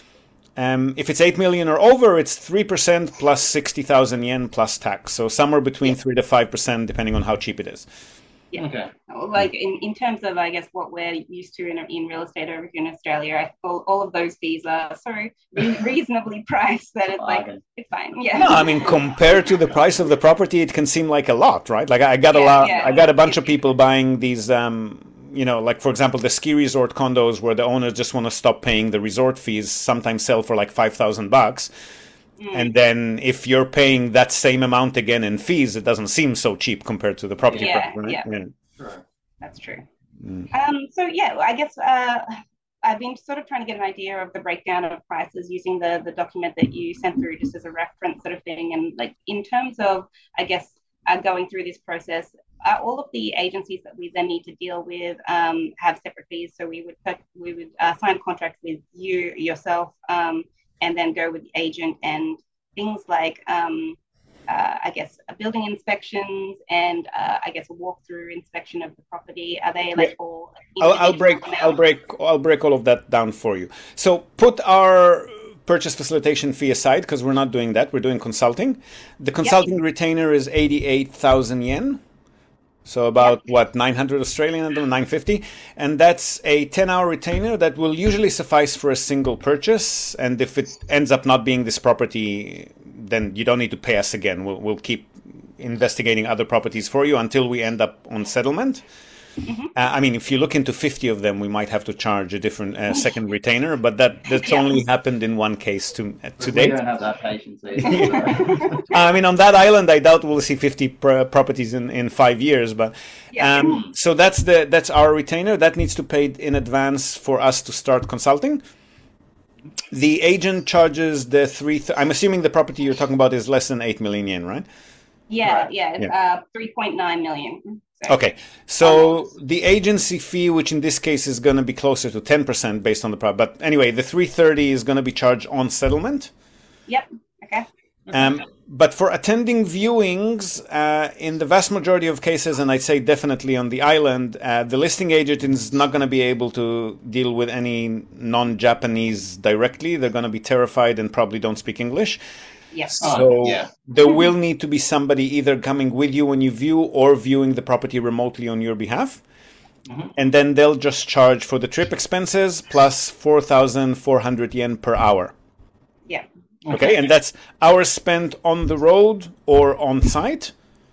If it's 8 million or over, it's 3% plus 60,000 yen plus tax. So somewhere between 3 to 5%, depending on how cheap it is. Yeah. Okay. Like in terms of, I guess, what we're used to in real estate over here in Australia, all of those fees are so reasonably priced that it's fine. Yeah. No, I mean, compared to the price of the property, it can seem like a lot, right? Like I got a bunch of people buying these, like, for example, the ski resort condos where the owners just want to stop paying the resort fees, sometimes sell for like $5,000. And then if you're paying that same amount again in fees, it doesn't seem so cheap compared to the property price, right? Yeah. Sure. That's true. So I guess I've been sort of trying to get an idea of the breakdown of prices using the document that you sent through just as a reference sort of thing. And like in terms of, I guess, going through this process, all of the agencies that we then need to deal with have separate fees. So we would sign contracts with you yourself. and then go with the agent, and things like I guess building inspections and I guess a walkthrough inspection of the property. Are they like all? I'll break all of that down for you. So put our purchase facilitation fee aside because we're not doing that. We're doing consulting. The consulting retainer is 88,000 yen. So about 900 Australian, 950, and that's a 10-hour retainer that will usually suffice for a single purchase. And if it ends up not being this property, then you don't need to pay us again. We'll keep investigating other properties for you until we end up on settlement. Mm-hmm. I mean, if you look into 50 of them, we might have to charge a different second retainer, but that's only happened in one case to date. We don't have that patience either. I mean, on that island, I doubt we'll see 50 properties in 5 years. But so that's our retainer. That needs to pay in advance for us to start consulting. The agent charges the I'm assuming the property you're talking about is less than 8 million yen, right? Yeah. 3.9 million. Okay, so the agency fee, which in this case is going to be closer to 10% based on the product. But anyway, the 330 is going to be charged on settlement. Yep. Okay. But for attending viewings, in the vast majority of cases, and I'd say definitely on the island, the listing agent is not going to be able to deal with any non-Japanese directly. They're going to be terrified and probably don't speak English. Yes. So there will need to be somebody either coming with you when you view or viewing the property remotely on your behalf. Mm-hmm. And then they'll just charge for the trip expenses plus 4,400 yen per hour. Yeah. Okay, and that's hours spent on the road or on site.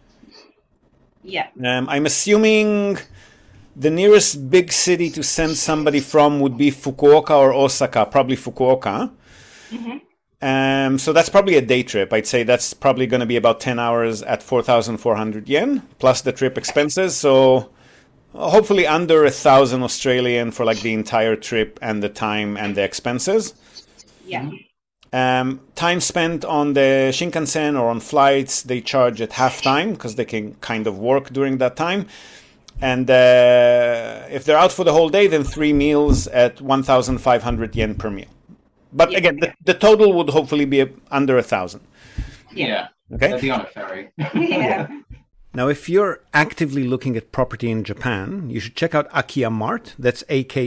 Yeah. I'm assuming the nearest big city to send somebody from would be Fukuoka or Osaka, probably Fukuoka. Mm-hmm. So that's probably a day trip. I'd say that's probably going to be about 10 hours at 4,400 yen plus the trip expenses. So hopefully under 1,000 Australian for like the entire trip and the time and the expenses. Yeah. Time spent on the Shinkansen or on flights, they charge at half time because they can kind of work during that time. And if they're out for the whole day, then 3 meals at 1,500 yen per meal. But again, the total would hopefully be under 1,000. Yeah. Okay. They'd be on a ferry. Yeah. Now, if you're actively looking at property in Japan, you should check out Akiya Mart. That's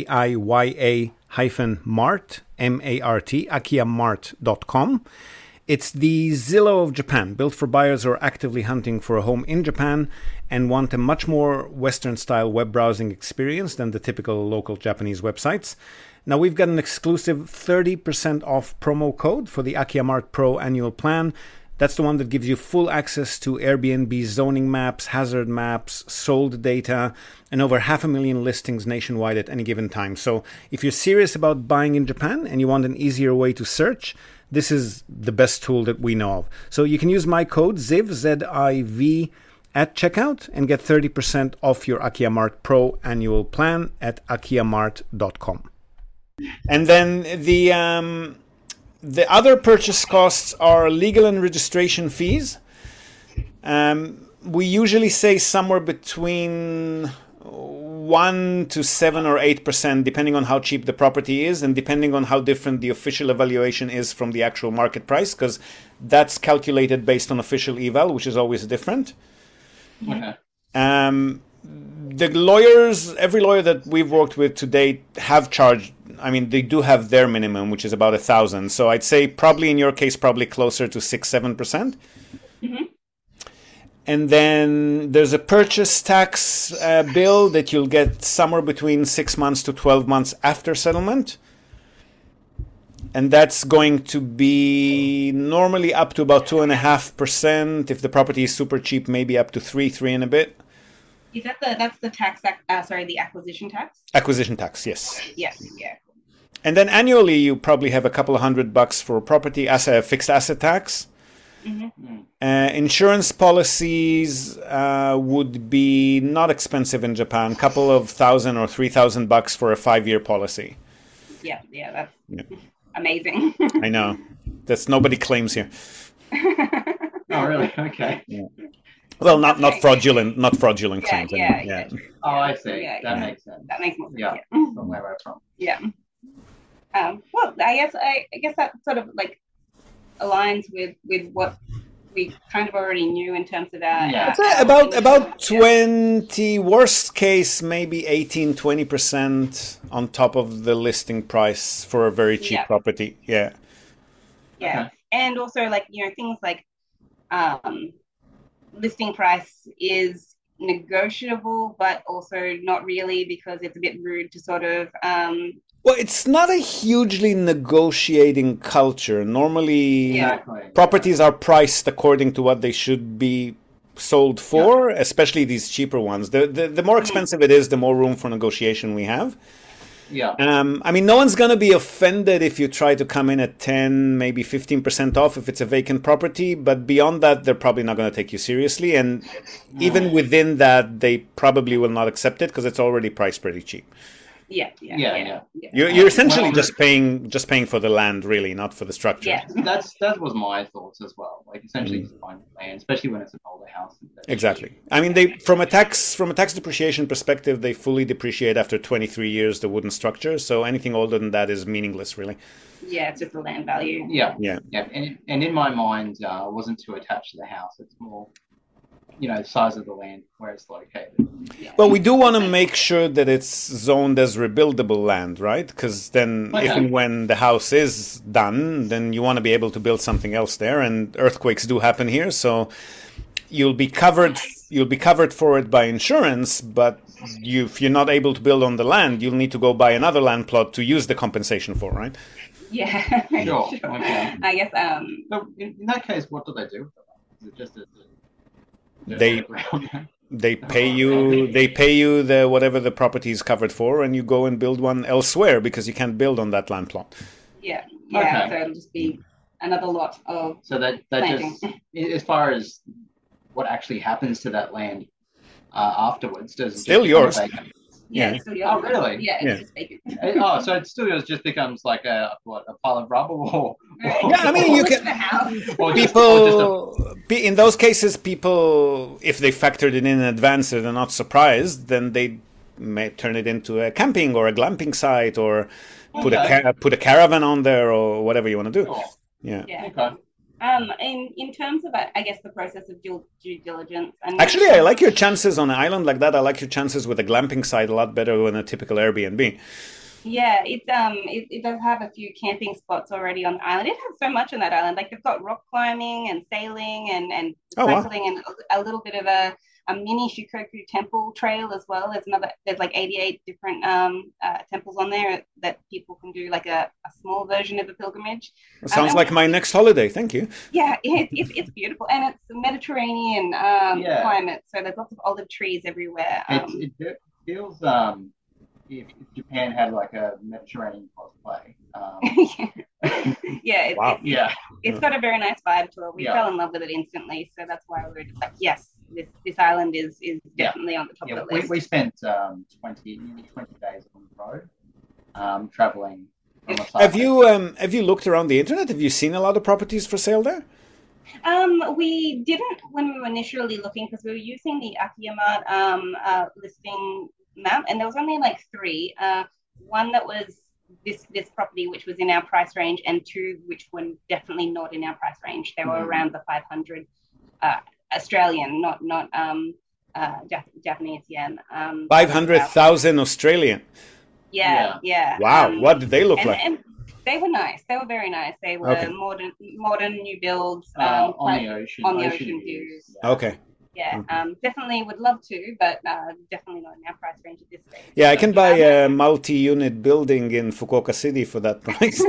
AKIYA-Mart, M-A-R-T, akiyamart.com. It's the Zillow of Japan, built for buyers who are actively hunting for a home in Japan and want a much more Western-style web browsing experience than the typical local Japanese websites. Now, we've got an exclusive 30% off promo code for the Akiya Mart Pro annual plan. That's the one that gives you full access to Airbnb zoning maps, hazard maps, sold data, and over 500,000 listings nationwide at any given time. So if you're serious about buying in Japan and you want an easier way to search, this is the best tool that we know of. So you can use my code ZIV, Z-I-V, at checkout and get 30% off your Akiya Mart Pro annual plan at akiyamart.com. And then the other purchase costs are legal and registration fees. We usually say somewhere between 1 to 7 or 8%, depending on how cheap the property is and depending on how different the official evaluation is from the actual market price, because that's calculated based on official eval, which is always different. Okay. The lawyers, every lawyer that we've worked with to date have charged, I mean, they do have their minimum, which is about 1,000. So I'd say probably in your case, probably closer to 6-7%. Mm-hmm. And then there's a purchase tax bill that you'll get somewhere between 6 months to 12 months after settlement. And that's going to be normally up to about 2.5%. If the property is super cheap, maybe up to 3 and a bit. Is that's the tax? The acquisition tax. Acquisition tax, yes. Yes. Yeah. And then annually, you probably have a couple of $100 for property as a fixed asset tax. Mm-hmm. Insurance policies would be not expensive in Japan. Couple of $1,000 or $3,000 for a 5-year policy. Yeah, that's amazing. I know. That's nobody claims here. Oh, really? Okay. Yeah. Well, not fraudulent claims. Yeah. Oh, I see. Yeah, that makes sense. That makes more sense. Yeah, from where we're from. Yeah. Well, I guess that sort of like aligns with what we kind of already knew in terms of About 20, worst case, maybe 18-20% on top of the listing price for a very cheap property. Yeah. Yeah. Okay. And also like, things like listing price is negotiable, but also not really, because it's a bit rude to sort of well, it's not a hugely negotiating culture. Normally, properties are priced according to what they should be sold for, especially these cheaper ones. The more expensive it is, the more room for negotiation we have. Yeah. I mean, no one's going to be offended if you try to come in at 10, maybe 15% off if it's a vacant property. But beyond that, they're probably not going to take you seriously. And even within that, they probably will not accept it because it's already priced pretty cheap. Yeah. You're essentially just paying for the land, really, not for the structure. Yeah, that was my thoughts as well. Like essentially just buying land, especially when it's an older house. Exactly. I mean, they from a tax depreciation perspective, they fully depreciate after 23 years the wooden structure. So anything older than that is meaningless, really. Yeah, it's just the land value. Yeah. And in my mind, it wasn't too attached to the house. It's more, the size of the land where it's located. Well, we do want to make sure that it's zoned as rebuildable land, right? Because then if and when the house is done, then you want to be able to build something else there. And earthquakes do happen here, so you'll be covered for it by insurance, but if you're not able to build on the land, you'll need to go buy another land plot to use the compensation for, right? Yeah. Sure. Okay. I guess so in that case, what do they do with the land? Is it just they pay you the whatever the property is covered for, and you go and build one elsewhere because you can't build on that land plot. Yeah. Okay. So it'll just be another lot of that just, as far as what actually happens to that land afterwards, does it still yours? Yeah. It's still yours. Oh, really? Yeah, it's just vacant. So it still yours, just becomes like a pile of rubble, yeah, I mean, you can. In those cases, people, if they factored it in advance and they're not surprised, then they may turn it into a camping or a glamping site, or put a caravan on there, or whatever you want to do. Cool. Yeah. Okay. In terms of, I guess, the process of due diligence. Actually, I like your chances on an island like that. I like your chances with a glamping site a lot better than a typical Airbnb. Yeah, it does have a few camping spots already on the island. It has so much on that island. Like they've got rock climbing and sailing and cycling, and a little bit of a mini Shikoku temple trail as well. There's like 88 different temples on there that people can do, like a small version of a pilgrimage. It sounds like my next holiday. Thank you. Yeah, it's beautiful, and it's Mediterranean climate, so there's lots of olive trees everywhere. It feels if Japan had like a Mediterranean cosplay. It's got a very nice vibe to it. We fell in love with it instantly, so that's why we were just like, yes, this island is definitely on the top of the list. We spent nearly 20 days on the road, traveling. Have you looked around the internet? Have you seen a lot of properties for sale there? We didn't when we were initially looking, because we were using the Akiyamat listing map, and there was only like 3. One that was this property, which was in our price range, and 2 which were definitely not in our price range. They were around the 500 Australian, not Japanese yen. 500,000 Australian. Yeah. Wow, what did they look like? And they were nice. They were very nice. They were modern new builds on the ocean. On the ocean views. Okay. Yeah, definitely would love to, but definitely not in our price range at this stage. Yeah, I can buy a multi-unit building in Fukuoka City for that price.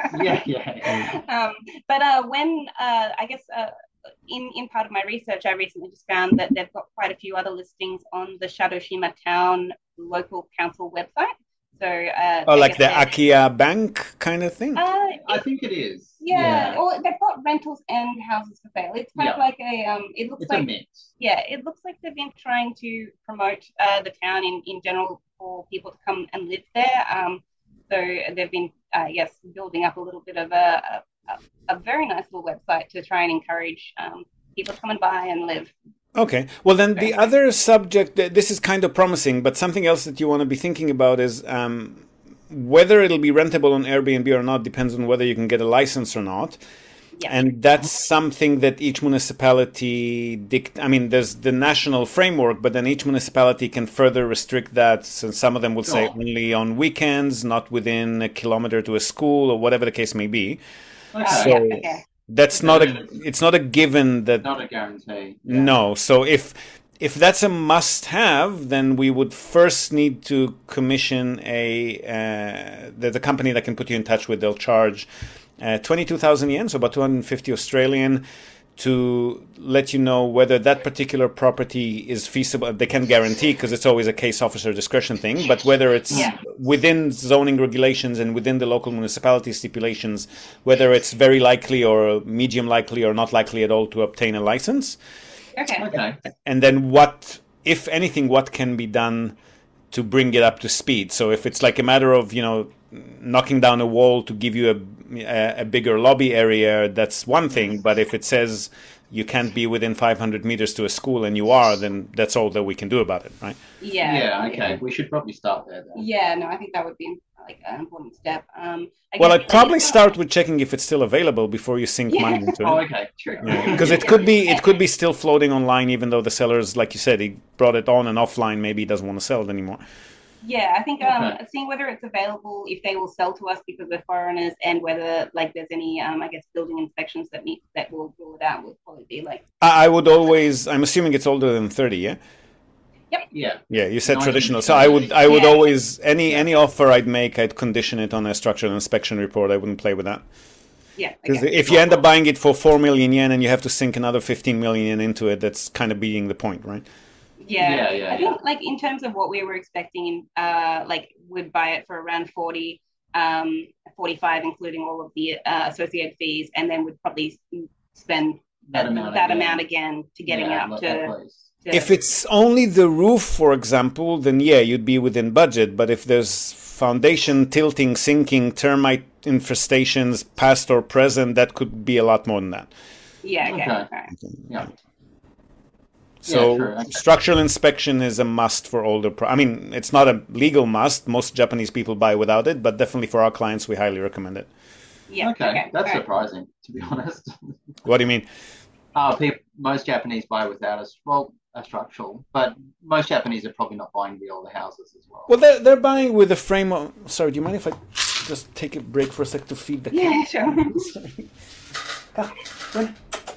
But when I guess in part of my research, I recently just found that they've got quite a few other listings on the Shadoshima Town local council website. So, like the Akiya Bank kind of thing? I think it is. Yeah. Or they've got rentals and houses for sale. It's kind of like it's like a mix. Yeah, it looks like they've been trying to promote the town in general for people to come and live there. So they've been, building up a little bit of a very nice little website to try and encourage people to come and buy and live. Okay. Well, then the other subject, this is kind of promising, but something else that you want to be thinking about is whether it'll be rentable on Airbnb or not depends on whether you can get a license or not. Yeah. And that's something that each municipality there's the national framework, but then each municipality can further restrict that. So some of them will say only on weekends, not within a kilometer to a school, or whatever the case may be. Okay. So that's it's not a given that. Not a guarantee. Yeah. No. So if that's a must-have, then we would first need to commission the company that can put you in touch with. They'll charge 22,000 yen, so about 250 Australian, to let you know whether that particular property is feasible. They can guarantee, because it's always a case officer discretion thing, but whether it's within zoning regulations and within the local municipality stipulations, whether it's very likely or medium likely or not likely at all to obtain a license. Okay. And then what, if anything, what can be done to bring it up to speed? So if it's like a matter of, knocking down a wall to give you a bigger lobby area, that's one thing. But if it says you can't be within 500 meters to a school and you are, then that's all that we can do about it, right? Yeah, okay. We should probably start there then. Yeah, no, I think that would be like an important step. I'd probably start with checking if it's still available before you sink money into it. Oh, okay, true. Because it could be still floating online, even though the sellers, like you said, he brought it on and offline. Maybe he doesn't want to sell it anymore. Yeah, I think seeing whether it's available, if they will sell to us because we're foreigners, and whether there's any building inspections that will rule it out, will probably be like. I'm assuming it's older than 30, yeah. Yep. Yeah. Yeah, you said traditional. So I would always any offer I'd make, I'd condition it on a structural inspection report. I wouldn't play with that. Yeah. Because if you end up buying it for 4 million yen and you have to sink another 15 million yen into it, that's kind of beating the point, right? Yeah. I think in terms of what we were expecting, we'd buy it for around 40, 45, including all of the associated fees, and then we'd probably spend that amount again to getting it up to. If it's only the roof, for example, then you'd be within budget. But if there's foundation, tilting, sinking, termite infestations, past or present, that could be a lot more than that. Yeah. Okay. Yeah. So structural inspection is a must for older. It's not a legal must. Most Japanese people buy without it, but definitely for our clients, we highly recommend it. Yeah. Okay. That's surprising, to be honest. What do you mean? Most Japanese buy without a structural, but most Japanese are probably not buying the older houses as well. Well, they're buying with a frame of. Sorry, do you mind if I just take a break for a sec to feed the cat? Yeah, sure. Sorry.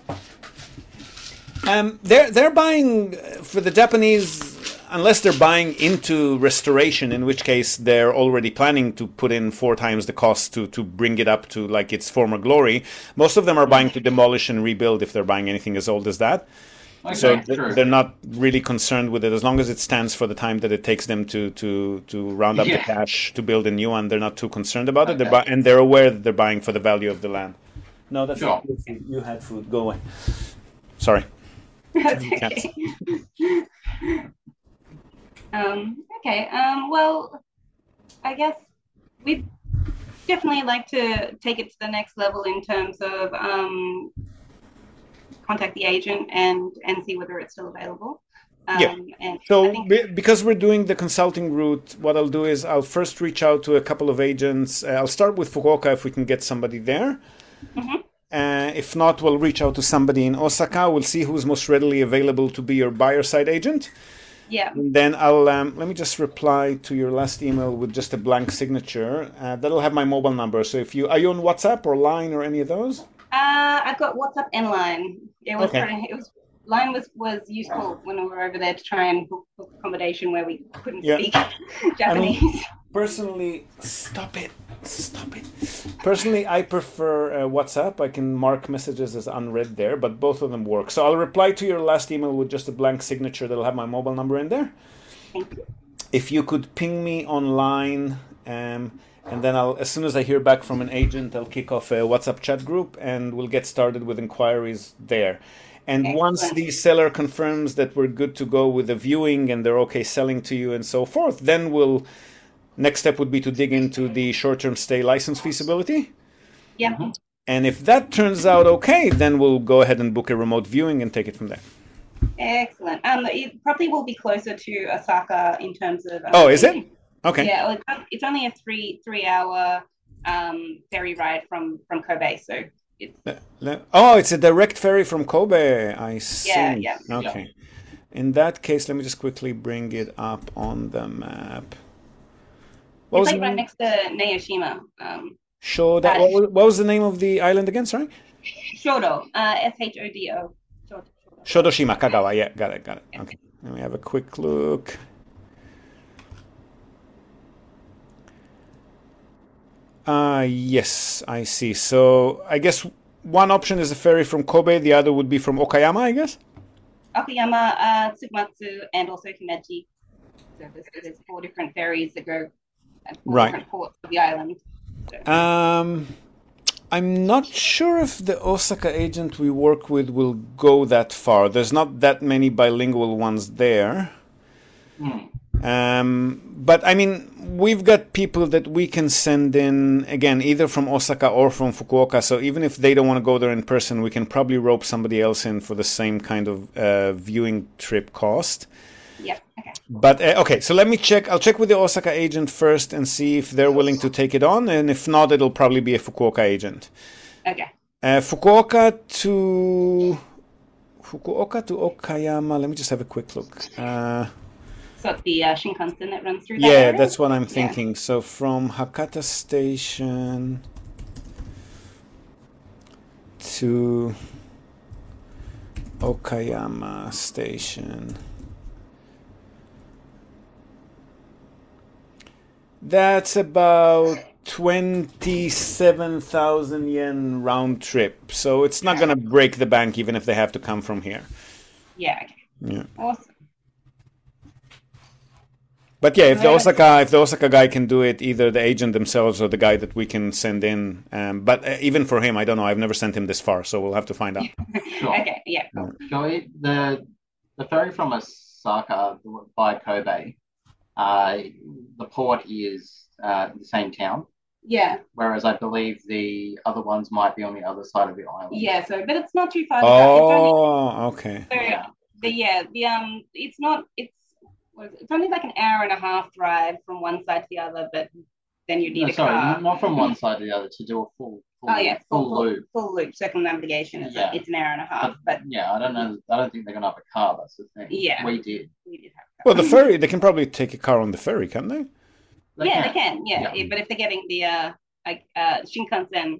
They're buying for the Japanese, unless they're buying into restoration, in which case they're already planning to put in 4 times the cost to bring it up to like its former glory. Most of them are buying to demolish and rebuild if they're buying anything as old as that. Okay, so they're not really concerned with it as long as it stands for the time that it takes them to round up the cash to build a new one. They're not too concerned about it. And they're aware that they're buying for the value of the land. No, that's not your food. You had food. Go away. Sorry. That's okay. Well, I guess we'd definitely like to take it to the next level in terms of contact the agent and see whether it's still available. Because we're doing the consulting route, what I'll do is I'll first reach out to a couple of agents. I'll start with Fukuoka if we can get somebody there. Mm-hmm. If not, we'll reach out to somebody in Osaka. We'll see who's most readily available to be your buyer side agent. Yeah. And then I'll let me just reply to your last email with just a blank signature. That'll have my mobile number. So are you on WhatsApp or Line or any of those? I've got WhatsApp and Line. Line was useful when we were over there to try and book accommodation where we couldn't speak Japanese. Personally, stop it. Personally, I prefer WhatsApp. I can mark messages as unread there, but both of them work. So I'll reply to your last email with just a blank signature that'll have my mobile number in there. Thank you. If you could ping me online, and then as soon as I hear back from an agent, I'll kick off a WhatsApp chat group, and we'll get started with inquiries there. And once the seller confirms that we're good to go with the viewing and they're okay selling to you and so forth, then next step would be to dig into the short-term stay license feasibility. Yeah. Mm-hmm. And if that turns out okay, then we'll go ahead and book a remote viewing and take it from there. Excellent. It probably will be closer to Osaka in terms of... is it? Okay. Yeah, well, it's only a three-hour ferry ride from Kobe, so it's It's a direct ferry from Kobe. I see. yeah. Okay. In that case, let me just quickly bring it up on the map. It's like right next to Naoshima. What was the name of the island again? Sorry. Shodo. Shodo. Shodoshima, Kagawa. Yeah, got it. Okay. Let me have a quick look. Yes, I see. So I guess one option is a ferry from Kobe. The other would be from Okayama, I guess. Okayama, Tsukumatsu, and also Himeji. So there's 4 different ferries that go at 4 different ports of the island. So. I'm not sure if the Osaka agent we work with will go that far. There's not that many bilingual ones there. But I mean, we've got people that we can send in, again, either from Osaka or from Fukuoka. So even if they don't want to go there in person, we can probably rope somebody else in for the same kind of viewing trip cost. Yeah. Okay. But okay, so let me check. I'll check with the Osaka agent first and see if they're willing to take it on. And if not, it'll probably be a Fukuoka agent. Okay. Fukuoka to Okayama. Let me just have a quick look. So the Shinkansen that runs through that Yeah, area? that's what I'm thinking. Yeah. So from Hakata Station to Okayama Station. That's about 27,000 yen round trip. So it's not going to break the bank even if they have to come from here. Yeah. Okay. Yeah. Awesome. But yeah, if the Osaka guy can do it, either the agent themselves or the guy that we can send in. But even for him, I don't know. I've never sent him this far, so we'll have to find out. Sure. Okay. Yeah. Cool. Joey, the ferry from Osaka by Kobe, the port is the same town. Yeah. Whereas I believe the other ones might be on the other side of the island. Yeah. So, but it's not too far. Okay. So, it's not. It's only like an hour and a half drive from one side to the other, but then you need a car. Not from one side to the other, to do a full loop. Full loop circumnavigation. It's an hour and a half. But yeah, I don't know. I don't think they're gonna have a car. That's the thing. Yeah, we did have a car. Well, the ferry, they can probably take a car on the ferry, can't they? They can. Yeah, but if they're getting the Shinkansen.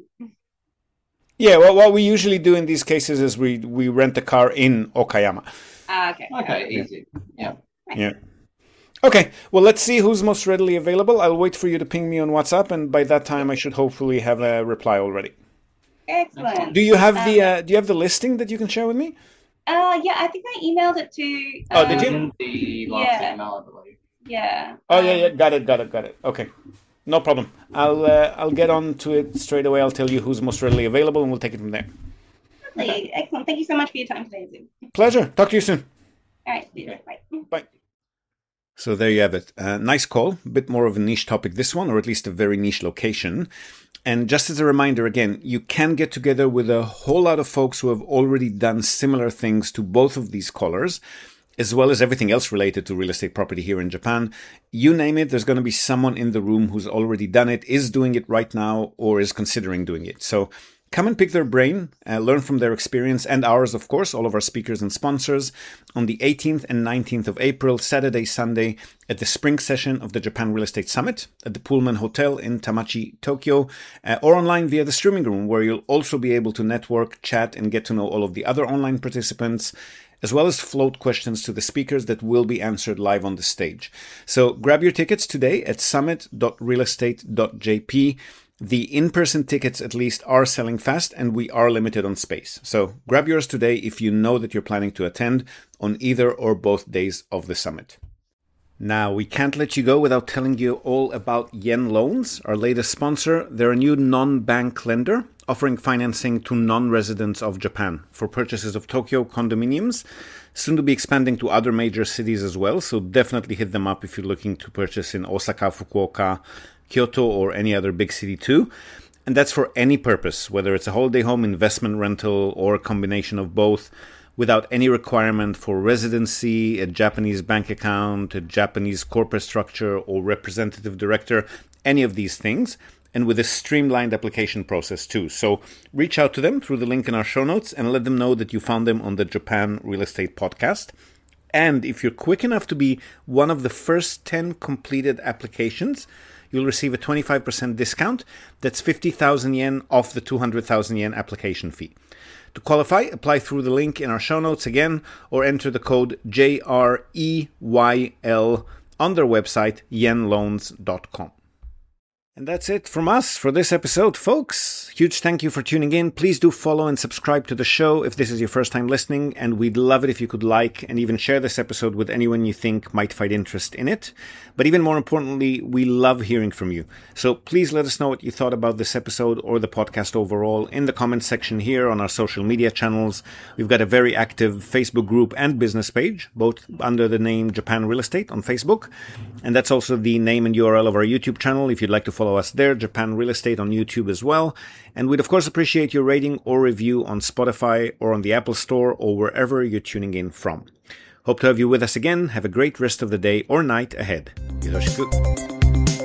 Yeah, well, what we usually do in these cases is we rent a car in Okayama. Okay. Okay, easy. Yeah. Yeah. Okay, well, let's see who's most readily available. I'll wait for you to ping me on WhatsApp, and by that time, I should hopefully have a reply already. Excellent. Do you have the listing that you can share with me? Yeah, I think I emailed it to. Did you? The last email, I believe. Yeah. Oh yeah, got it. Okay, no problem. I'll get on to it straight away. I'll tell you who's most readily available, and we'll take it from there. Lovely. Excellent. Thank you so much for your time today, Zoom. Pleasure. Talk to you soon. All right. See you. Bye. Bye. So there you have it. Nice call. A bit more of a niche topic, this one, or at least a very niche location. And just as a reminder, again, you can get together with a whole lot of folks who have already done similar things to both of these callers, as well as everything else related to real estate property here in Japan. You name it, there's going to be someone in the room who's already done it, is doing it right now, or is considering doing it. So come and pick their brain, learn from their experience and ours, of course, all of our speakers and sponsors, on the 18th and 19th of April, Saturday, Sunday, at the spring session of the Japan Real Estate Summit at the Pullman Hotel in Tamachi, Tokyo, or online via the streaming room, where you'll also be able to network, chat, and get to know all of the other online participants, as well as float questions to the speakers that will be answered live on the stage. So grab your tickets today at summit.realestate.jp. The in-person tickets, at least, are selling fast, and we are limited on space. So grab yours today if you know that you're planning to attend on either or both days of the summit. Now, we can't let you go without telling you all about Yen Loans, our latest sponsor. They're a new non-bank lender offering financing to non-residents of Japan for purchases of Tokyo condominiums, soon to be expanding to other major cities as well. So definitely hit them up if you're looking to purchase in Osaka, Fukuoka, Kyoto, or any other big city too. And that's for any purpose, whether it's a holiday home, investment rental, or a combination of both. without any requirement for residency, a Japanese bank account, a Japanese corporate structure, or representative director, any of these things, and with a streamlined application process too. So reach out to them through the link in our show notes and let them know that you found them on the Japan Real Estate Podcast. And if you're quick enough to be one of the first 10 completed applications, you'll receive a 25% discount. That's 50,000 yen off the 200,000 yen application fee. To qualify, apply through the link in our show notes again, or enter the code JREYL on their website, yenloans.com. And that's it from us for this episode, folks. Huge thank you for tuning in. Please do follow and subscribe to the show if this is your first time listening, and we'd love it if you could like and even share this episode with anyone you think might find interest in it. But even more importantly, we love hearing from you. So please let us know what you thought about this episode or the podcast overall in the comments section here on our social media channels. We've got a very active Facebook group and business page, both under the name Japan Real Estate on Facebook. And that's also the name and URL of our YouTube channel if you'd like to follow us there, Japan Real Estate on YouTube as well. And we'd of course appreciate your rating or review on Spotify or on the Apple Store or wherever you're tuning in from. Hope to have you with us again. Have a great rest of the day or night ahead. Yoroshiku.